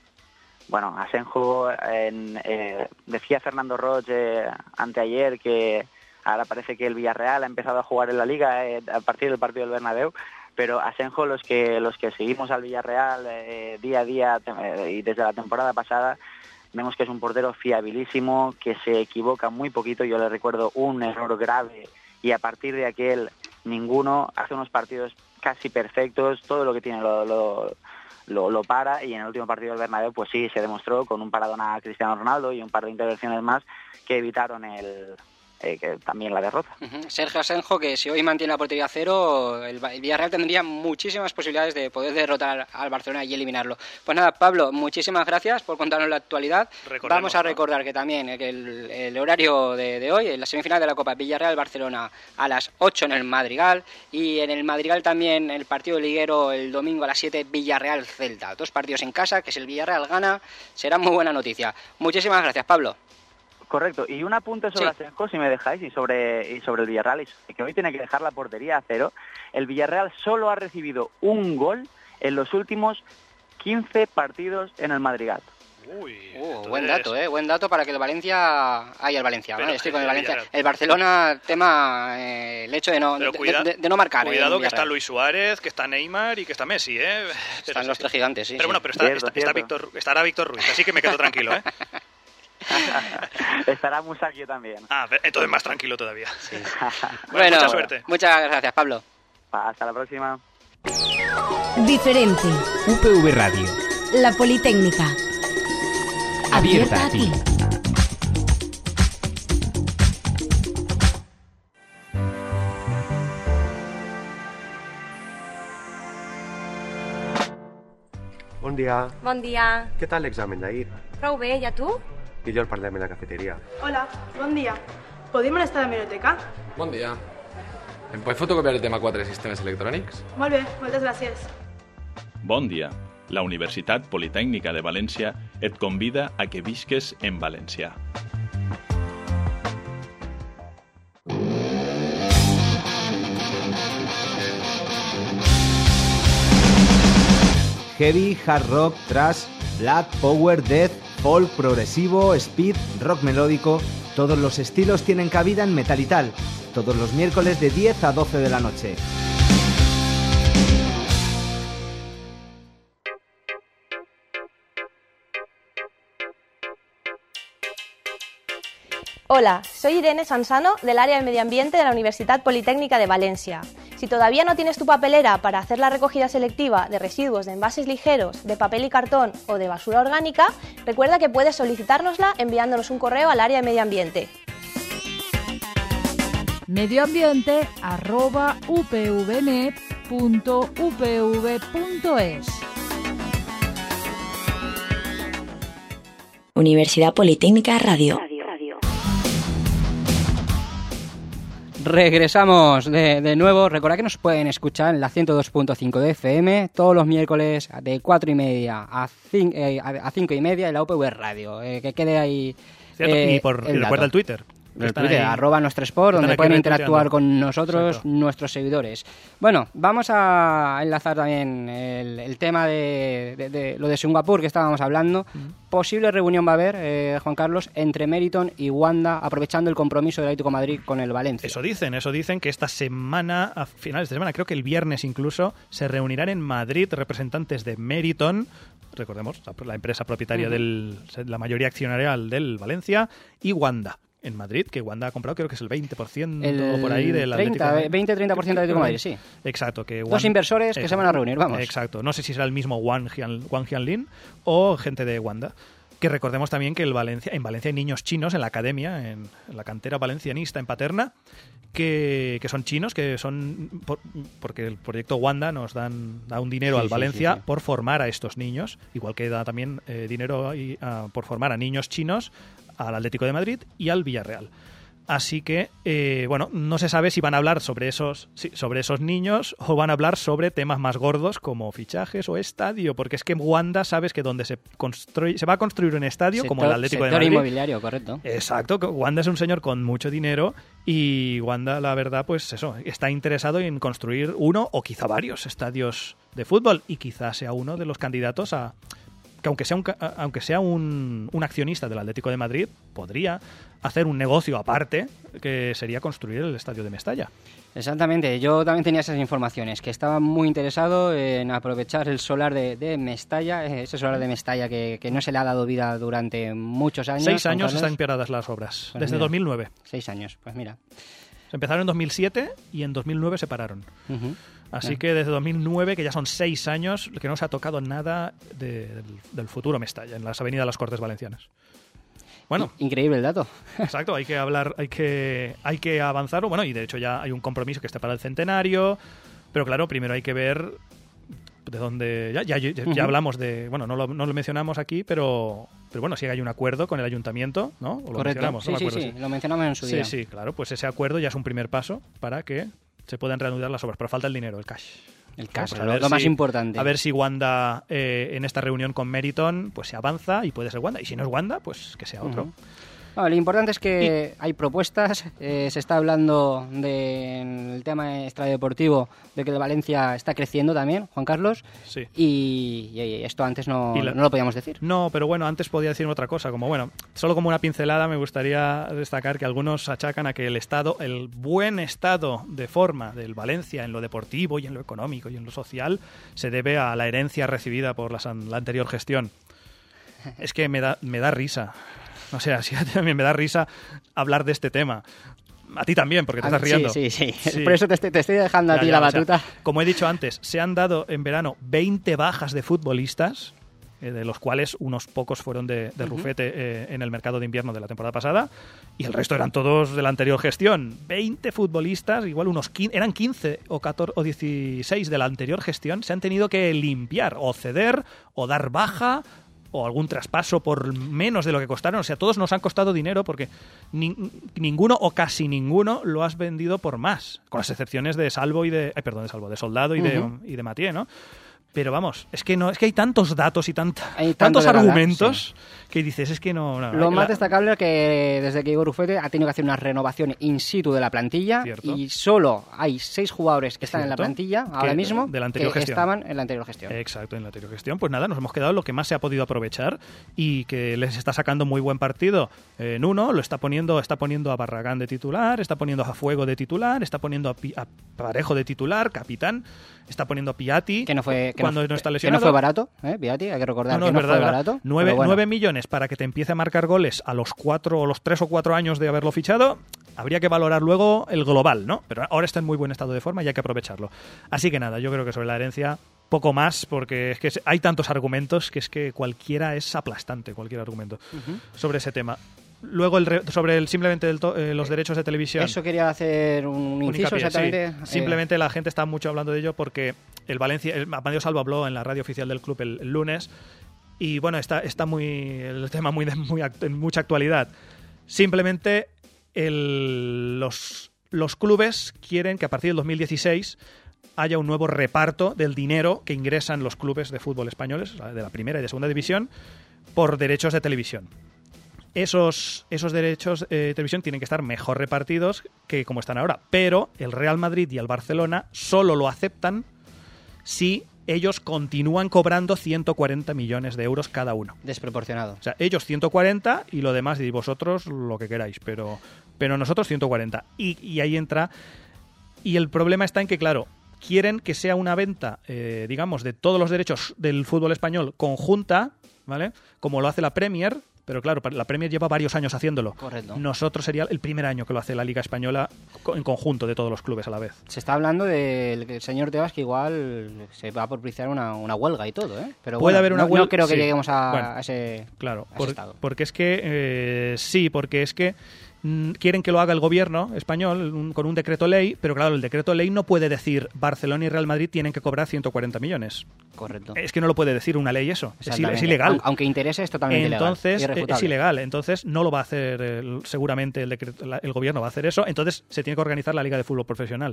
Bueno, Asenjo, en, eh, decía Fernando Roig eh, anteayer que ahora parece que el Villarreal ha empezado a jugar en la Liga eh, a partir del partido del Bernabéu, pero Asenjo, los que los que seguimos al Villarreal eh, día a día eh, y desde la temporada pasada, vemos que es un portero fiabilísimo, que se equivoca muy poquito. Yo le recuerdo un error grave y a partir de aquel ninguno. Hace unos partidos casi perfectos, todo lo que tiene lo, lo, lo, lo para, y en el último partido del Bernabéu pues sí, se demostró con un paradón a Cristiano Ronaldo y un par de intervenciones más que evitaron el... Eh, que también la derrota. Uh-huh. Sergio Asenjo, que si hoy mantiene la portería a cero, el Villarreal tendría muchísimas posibilidades de poder derrotar al Barcelona y eliminarlo. Pues nada, Pablo, muchísimas gracias por contarnos la actualidad. Vamos a recordar, ¿no?, que también el, el horario de, de hoy, en la semifinal de la Copa, Villarreal-Barcelona a las ocho en el Madrigal, y en el Madrigal también el partido liguero el domingo a las siete, Villarreal-Celta. Dos partidos en casa, que si el Villarreal gana será muy buena noticia. Muchísimas gracias, Pablo. Correcto, y un apunte sobre sí. Asenjo, si me dejáis, y sobre, y sobre el Villarreal, y que hoy tiene que dejar la portería a cero. El Villarreal solo ha recibido un gol en los últimos quince partidos en el Madrigal. Uy, uh, entonces... buen dato, ¿eh? Buen dato para que el Valencia... Ay, el Valencia, ¿no? Estoy con el Valencia. Villarreal. El Barcelona, tema, eh, el hecho de no, de, cuida... de, de no marcar. Cuidado, que está Luis Suárez, que está Neymar y que está Messi, ¿eh? Están pero, los tres gigantes, sí. Pero sí. bueno, pero está, cierto, está, está Víctor, estará Víctor Ruiz, así que me quedo tranquilo, ¿eh? Estará Musakio también. Ah, entonces más tranquilo todavía. Sí. Bueno, bueno, mucha suerte. Muchas gracias, Pablo. Hasta la próxima. Diferente. U P V Radio. La Politécnica. Abierta a ti. Bon dia. Bon dia. Què tal l'examen d'ahir? Prou bé, i a tu? Millor parlem en la cafeteria. Hola, bon dia. Podem estar a la biblioteca? Bon dia. Em pots fotocopiar el tema quatre sistemes electrònics? Molt bé, moltes gràcies. Bon dia. La Universitat Politècnica de València et convida a que visques en valencià. Heavy, hard rock, thrash, black, power, death, folk, progresivo, speed, rock melódico... Todos los estilos tienen cabida en Metal y Tal, todos los miércoles de diez a doce de la noche. Hola, soy Irene Sansano del área de Medio Ambiente de la Universidad Politécnica de Valencia. Si todavía no tienes tu papelera para hacer la recogida selectiva de residuos de envases ligeros, de papel y cartón o de basura orgánica, recuerda que puedes solicitárnosla enviándonos un correo al área de Medio Ambiente. medioambiente arroba upvnet punto upv punto es. Universidad Politécnica Radio. Regresamos de, de nuevo. Recordad que nos pueden escuchar en la ciento dos punto cinco de F M todos los miércoles de cuatro y media a cinco y media en la U P V Radio. Eh, que quede ahí. Cierto, eh, y por, y recuerda el Twitter. El Twitter, arroba Nuestresport, donde pueden interactuar con nosotros, Exacto. nuestros seguidores. Bueno, vamos a enlazar también el, el tema de, de, de lo de Singapur que estábamos hablando. Mm. Posible reunión va a haber, eh, Juan Carlos, entre Meriton y Wanda, aprovechando el compromiso del Atlético de Madrid con el Valencia. Eso dicen, eso dicen que esta semana, a finales de semana, creo que el viernes incluso, se reunirán en Madrid representantes de Meriton, recordemos, la empresa propietaria uh-huh. de la mayoría accionarial del Valencia, y Wanda. En Madrid, que Wanda ha comprado, creo que es el veinte por ciento el por ahí del Atlético de Madrid. veinte a treinta por ciento del Atlético de Madrid, sí. Exacto. Que Dos Wanda, inversores que eh, se van a reunir, vamos. Exacto. No sé si será el mismo Wang Jianlin o gente de Wanda. Que recordemos también que el Valencia, en Valencia hay niños chinos en la academia, en, en la cantera valencianista en Paterna, que, que son chinos, que son por, porque el proyecto Wanda nos dan da un dinero sí, al Valencia sí, sí, sí. por formar a estos niños, igual que da también eh, dinero y, uh, por formar a niños chinos al Atlético de Madrid y al Villarreal. Así que, eh, bueno, no se sabe si van a hablar sobre esos, sí, sobre esos niños o van a hablar sobre temas más gordos como fichajes o estadio, porque es que Wanda, sabes que donde se construye, se va a construir un estadio sector, como el Atlético de Madrid. Sector inmobiliario, correcto. Exacto, Wanda es un señor con mucho dinero y Wanda, la verdad, pues eso, está interesado en construir uno o quizá varios estadios de fútbol y quizá sea uno de los candidatos a... que aunque sea un, aunque sea un, un accionista del Atlético de Madrid, podría hacer un negocio aparte, que sería construir el estadio de Mestalla. Exactamente, yo también tenía esas informaciones, que estaba muy interesado en aprovechar el solar de, de Mestalla, ese solar de Mestalla que, que no se le ha dado vida durante muchos años. Seis años están paradas las obras, pues desde mira, dos mil nueve. Seis años, pues mira. Se empezaron en dos mil siete y en dos mil nueve se pararon. Uh-huh. Así que desde dos mil nueve, que ya son seis años, que no se ha tocado nada de, del, del futuro Mestalla, en las avenidas de las Cortes Valencianas. Bueno, increíble el dato. Exacto, hay que hablar, hay que, hay que avanzar. Bueno, y de hecho ya hay un compromiso que está para el centenario, pero claro, primero hay que ver de dónde... Ya, ya, ya, uh-huh. ya hablamos de... Bueno, no lo, no lo mencionamos aquí, pero... Pero bueno, sí hay un acuerdo con el ayuntamiento, ¿no? ¿O lo Correcto, mencionamos? sí, no sí, acuerdo, sí, sí, lo mencionamos en su sí, día. Sí, sí, claro, pues ese acuerdo ya es un primer paso para que se puedan reanudar las obras, pero falta el dinero, el cash. El cash, claro, pues lo, lo más si, importante. A ver si Wanda, eh, en esta reunión con Meriton, pues se avanza y puede ser Wanda. Y si no es Wanda, pues que sea otro. Uh-huh. No, lo importante es que y... hay propuestas, eh, se está hablando del tema extradeportivo, de que el Valencia está creciendo también, Juan Carlos, sí. y, y esto antes no, la... no lo podíamos decir. No, pero bueno, antes podía decir otra cosa, como bueno, solo como una pincelada me gustaría destacar que algunos achacan a que el estado, el buen estado de forma del Valencia en lo deportivo y en lo económico y en lo social se debe a la herencia recibida por la, la anterior gestión. Es que me da, me da risa. O sea, sí, también me da risa hablar de este tema. A ti también, porque te estás riendo. Sí, sí, sí. sí. Por eso te estoy, te estoy dejando ya, a ti ya, la batuta. O sea, como he dicho antes, se han dado en verano veinte bajas de futbolistas, eh, de los cuales unos pocos fueron de, de uh-huh. Rufete eh, en el mercado de invierno de la temporada pasada, y el resto eran todos de la anterior gestión. veinte futbolistas, igual unos quince, eran quince o catorce o dieciséis de la anterior gestión, se han tenido que limpiar o ceder o dar baja o algún traspaso por menos de lo que costaron. O sea, todos nos han costado dinero porque ni, ninguno o casi ninguno lo has vendido por más, con las excepciones de Salvo y de... Ay, perdón, de Salvo, de Soldado y, uh-huh. de, y de Mathieu, ¿no? Pero vamos, es que no es que hay tantos datos y tanta, tantos argumentos sí. que dices, es que no... no Lo más la... destacable es que desde que Igor Rufete ha tenido que hacer una renovación in situ de la plantilla. Cierto. Y solo hay seis jugadores que están Cierto. en la plantilla ahora mismo de la anterior que gestión. estaban en la anterior gestión. Exacto, en la anterior gestión. Pues nada, nos hemos quedado lo que más se ha podido aprovechar y que les está sacando muy buen partido. Eh, Nuno lo está poniendo, está poniendo a Barragán de titular, está poniendo a Fuego de titular, está poniendo a, Pi- a Parejo de titular, capitán, está poniendo a Piatti que no fue que cuando no, no está lesionado. Que no fue barato, ¿eh? Piatti, hay que recordar no, no, que no verdad, fue barato. Nueve, bueno. nueve millones para que te empiece a marcar goles a los cuatro o los tres o cuatro años de haberlo fichado. Habría que valorar luego el global, ¿no? Pero ahora está en muy buen estado de forma y hay que aprovecharlo. Así que nada, yo creo que sobre la herencia poco más, porque es que hay tantos argumentos que es que cualquiera es aplastante, cualquier argumento uh-huh. sobre ese tema. luego el re, sobre el simplemente el to, eh, los derechos de televisión. Eso quería hacer un inciso, hincapié, exactamente. Sí. Simplemente eh. la gente está mucho hablando de ello porque el Valencia, el Amadeo Salvo habló en la radio oficial del club el, el lunes y bueno, está, está muy el tema muy, muy en mucha actualidad. Simplemente el, los, los clubes quieren que a partir del dos mil dieciséis haya un nuevo reparto del dinero que ingresan los clubes de fútbol españoles, de la primera y de segunda división, por derechos de televisión. Esos, esos derechos eh, de televisión tienen que estar mejor repartidos que como están ahora, pero el Real Madrid y el Barcelona solo lo aceptan si ellos continúan cobrando ciento cuarenta millones de euros cada uno. Desproporcionado. O sea, ellos ciento cuarenta y lo demás, y vosotros lo que queráis, pero, pero nosotros ciento cuarenta. Y, y ahí entra... Y el problema está en que, claro, quieren que sea una venta, eh, digamos, de todos los derechos del fútbol español conjunta, ¿vale? Como lo hace la Premier... Pero claro, la Premier lleva varios años haciéndolo. Correcto. Nosotros sería el primer año que lo hace la Liga Española en conjunto de todos los clubes a la vez. Se está hablando del señor Tebas que igual se va a propiciar una, una huelga y todo, ¿eh? Pero puede bueno, haber una no, huelga. No creo que sí. lleguemos a, bueno, a ese, claro, a ese por, estado. Porque es que eh, sí, porque es que mm, quieren que lo haga el gobierno español un, con un decreto ley, pero claro, el decreto ley no puede decir Barcelona y Real Madrid tienen que cobrar ciento cuarenta millones. Correcto. Es que no lo puede decir una ley eso. Es, es ilegal. Aunque interese, es totalmente entonces, ilegal. Entonces, es ilegal. Entonces, no lo va a hacer, el, seguramente el, decreto, la, el gobierno va a hacer eso. Entonces, se tiene que organizar la Liga de Fútbol Profesional.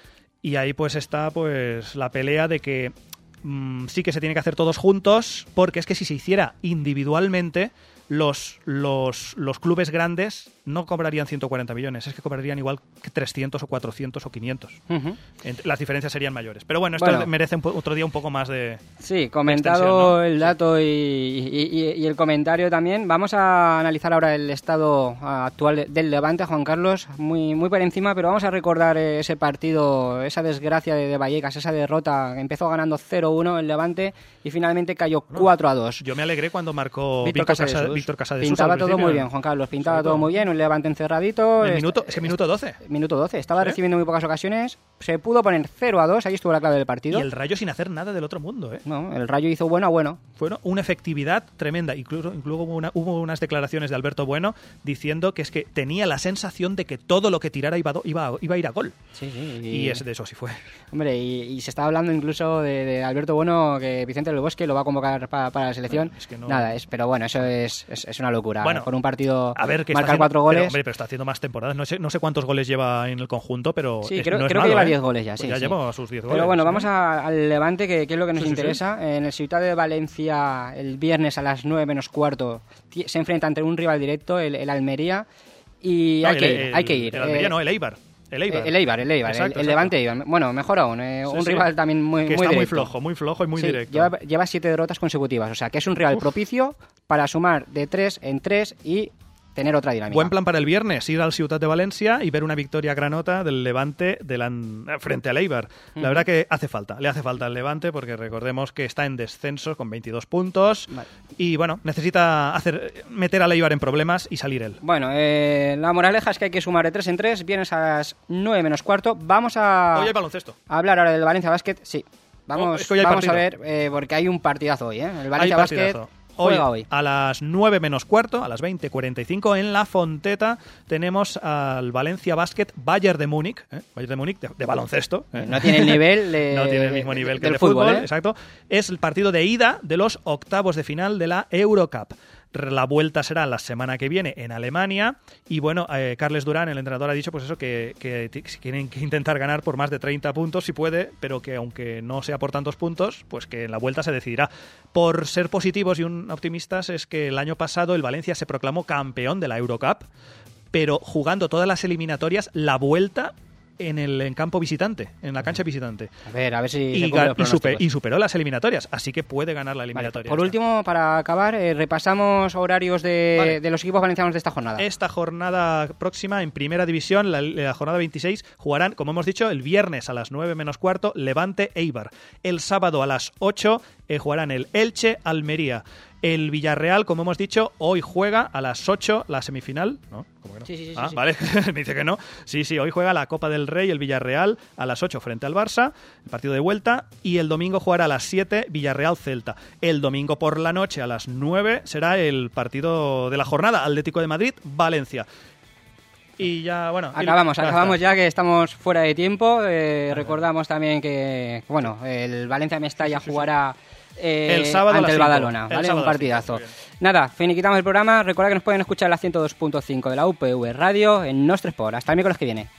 Y ahí pues está pues la pelea de que mmm, sí que se tiene que hacer todos juntos, porque es que si se hiciera individualmente, los, los, los clubes grandes no cobrarían ciento cuarenta millones, es que cobrarían igual que trescientos o cuatrocientos o quinientos. Uh-huh. Las diferencias serían mayores. Pero bueno, esto bueno, merece un, otro día un poco más de Sí, comentado ¿no? el dato y, y, y el comentario también. Vamos a analizar ahora el estado actual del Levante, Juan Carlos, muy, muy por encima, pero vamos a recordar ese partido, esa desgracia de, de Vallecas, esa derrota. Empezó ganando cero uno el Levante y finalmente cayó cuatro a dos. Yo me alegré cuando marcó Víctor Víctor Casa, Víctor Casadesús. Pintaba todo muy bien, Juan Carlos, pintaba todo muy bien, un Levante encerradito. El minuto, es que minuto doce. Minuto doce, estaba ¿Sí? recibiendo muy pocas ocasiones, se pudo poner cero a dos, ahí estuvo la clave del partido. Y el Rayo sin hacer nada del otro mundo, ¿eh? No, el Rayo hizo bueno a bueno. Fueron una efectividad tremenda, incluso, incluso hubo, una, hubo unas declaraciones de Alberto Bueno diciendo que es que tenía la sensación de que todo lo que tirara iba, iba, iba a ir a gol. Sí, sí. Y, y es de eso sí fue. Hombre, y, y se está hablando incluso de, de Alberto Bueno, que Vicente del Bosque lo va a convocar para, para la selección. Es que no... Nada, es, pero bueno, eso es, es, es una locura. Bueno, por un partido a ver, que marcar haciendo, cuatro goles. Pero, hombre, pero está haciendo más temporadas. No sé, no sé cuántos goles lleva en el conjunto, pero sí, es, creo, no es creo malo, que lleva ¿eh? diez goles ya. Sí, pues ya sí. lleva sus diez goles. Pero bueno, ¿sí? vamos a, al Levante, que, que es lo que nos sí, interesa. Sí, sí. En el Ciutat de Valencia, el viernes a las nueve menos cuarto, se enfrenta ante un rival directo, el, el Almería. Y no, hay, el, que ir, el, hay que ir. El Almería eh, no, el Eibar. El Eibar. El Eibar, el Eibar, exacto, el, el Levante Eibar. Bueno, mejor aún, eh, sí, un sí. rival también muy, que muy está directo. muy flojo, muy flojo y muy sí, directo. Lleva, lleva siete derrotas consecutivas, o sea que es un rival Uf. propicio para sumar de tres en tres y tener otra dinámica. Buen plan para el viernes, ir al Ciutat de Valencia y ver una victoria granota del Levante de la, frente al Eibar. La uh-huh. verdad que hace falta, le hace falta al Levante porque recordemos que está en descenso con veintidós puntos vale. y bueno, necesita hacer meter al Eibar en problemas y salir él. Bueno, eh, la moraleja es que hay que sumar de tres en tres, vienes a las nueve menos cuarto, vamos a, hoy hay baloncesto. a hablar ahora del Valencia Basket, sí, vamos, oh, es que vamos a ver eh, porque hay un partidazo hoy, ¿eh? El Valencia Basket... Hoy, hoy, a las nueve menos cuarto, a las veinte cuarenta y cinco, en La Fonteta, tenemos al Valencia Basket Bayern de Múnich, ¿eh? Bayern de Múnich, de, de baloncesto. ¿eh? No tiene el nivel de, No tiene el mismo nivel que el de fútbol, fútbol, ¿eh? exacto. Es el partido de ida de los octavos de final de la Eurocup. La vuelta será la semana que viene en Alemania y bueno, eh, Carles Durán, el entrenador, ha dicho pues eso que, que tienen que intentar ganar por más de treinta puntos si puede, pero que aunque no sea por tantos puntos, pues que en la vuelta se decidirá. Por ser positivos y un optimistas es que el año pasado el Valencia se proclamó campeón de la Eurocup, pero jugando todas las eliminatorias, la vuelta en el en campo visitante, en la cancha visitante. A ver, a ver si y, se y, super, y superó las eliminatorias, así que puede ganar la eliminatoria. Vale, por último, para acabar, eh, repasamos horarios de, vale. de los equipos valencianos de esta jornada. Esta jornada próxima en Primera División, la, la jornada veintiséis, jugarán, como hemos dicho, el viernes a las nueve menos cuarto, Levante Eibar. El sábado a las ocho eh, jugarán el Elche Almería. El Villarreal, como hemos dicho, hoy juega a las ocho la semifinal, ¿no? ¿Cómo que no? Sí, sí, sí. Ah, sí. vale, me dice que no. Sí, sí, hoy juega la Copa del Rey el Villarreal a las ocho frente al Barça, el partido de vuelta, y el domingo jugará a las siete Villarreal-Celta. El domingo por la noche a las nueve será el partido de la jornada, Atlético de Madrid-Valencia. Y ya, bueno... Acabamos, y, ya acabamos está. ya que estamos fuera de tiempo. Eh, recordamos también que, bueno, el Valencia-Mestalla jugará eh, el sábado ante a las el cinco. Badalona, El ¿vale? sábado Un a las cinco, partidazo. muy bien. Nada, finiquitamos el programa. Recuerda que nos pueden escuchar en la ciento dos punto cinco de la U P V Radio en Nostre Sport. Hasta el miércoles que viene.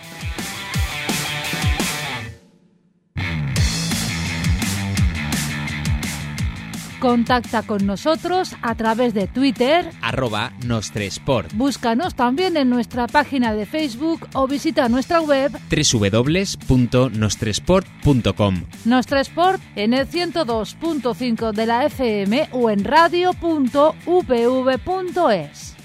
Contacta con nosotros a través de Twitter, arroba Nostresport. Búscanos también en nuestra página de Facebook o visita nuestra web doble u doble u doble u punto nostresport punto com. Nostresport en el ciento dos punto cinco de la F M o en radio punto u p v punto es.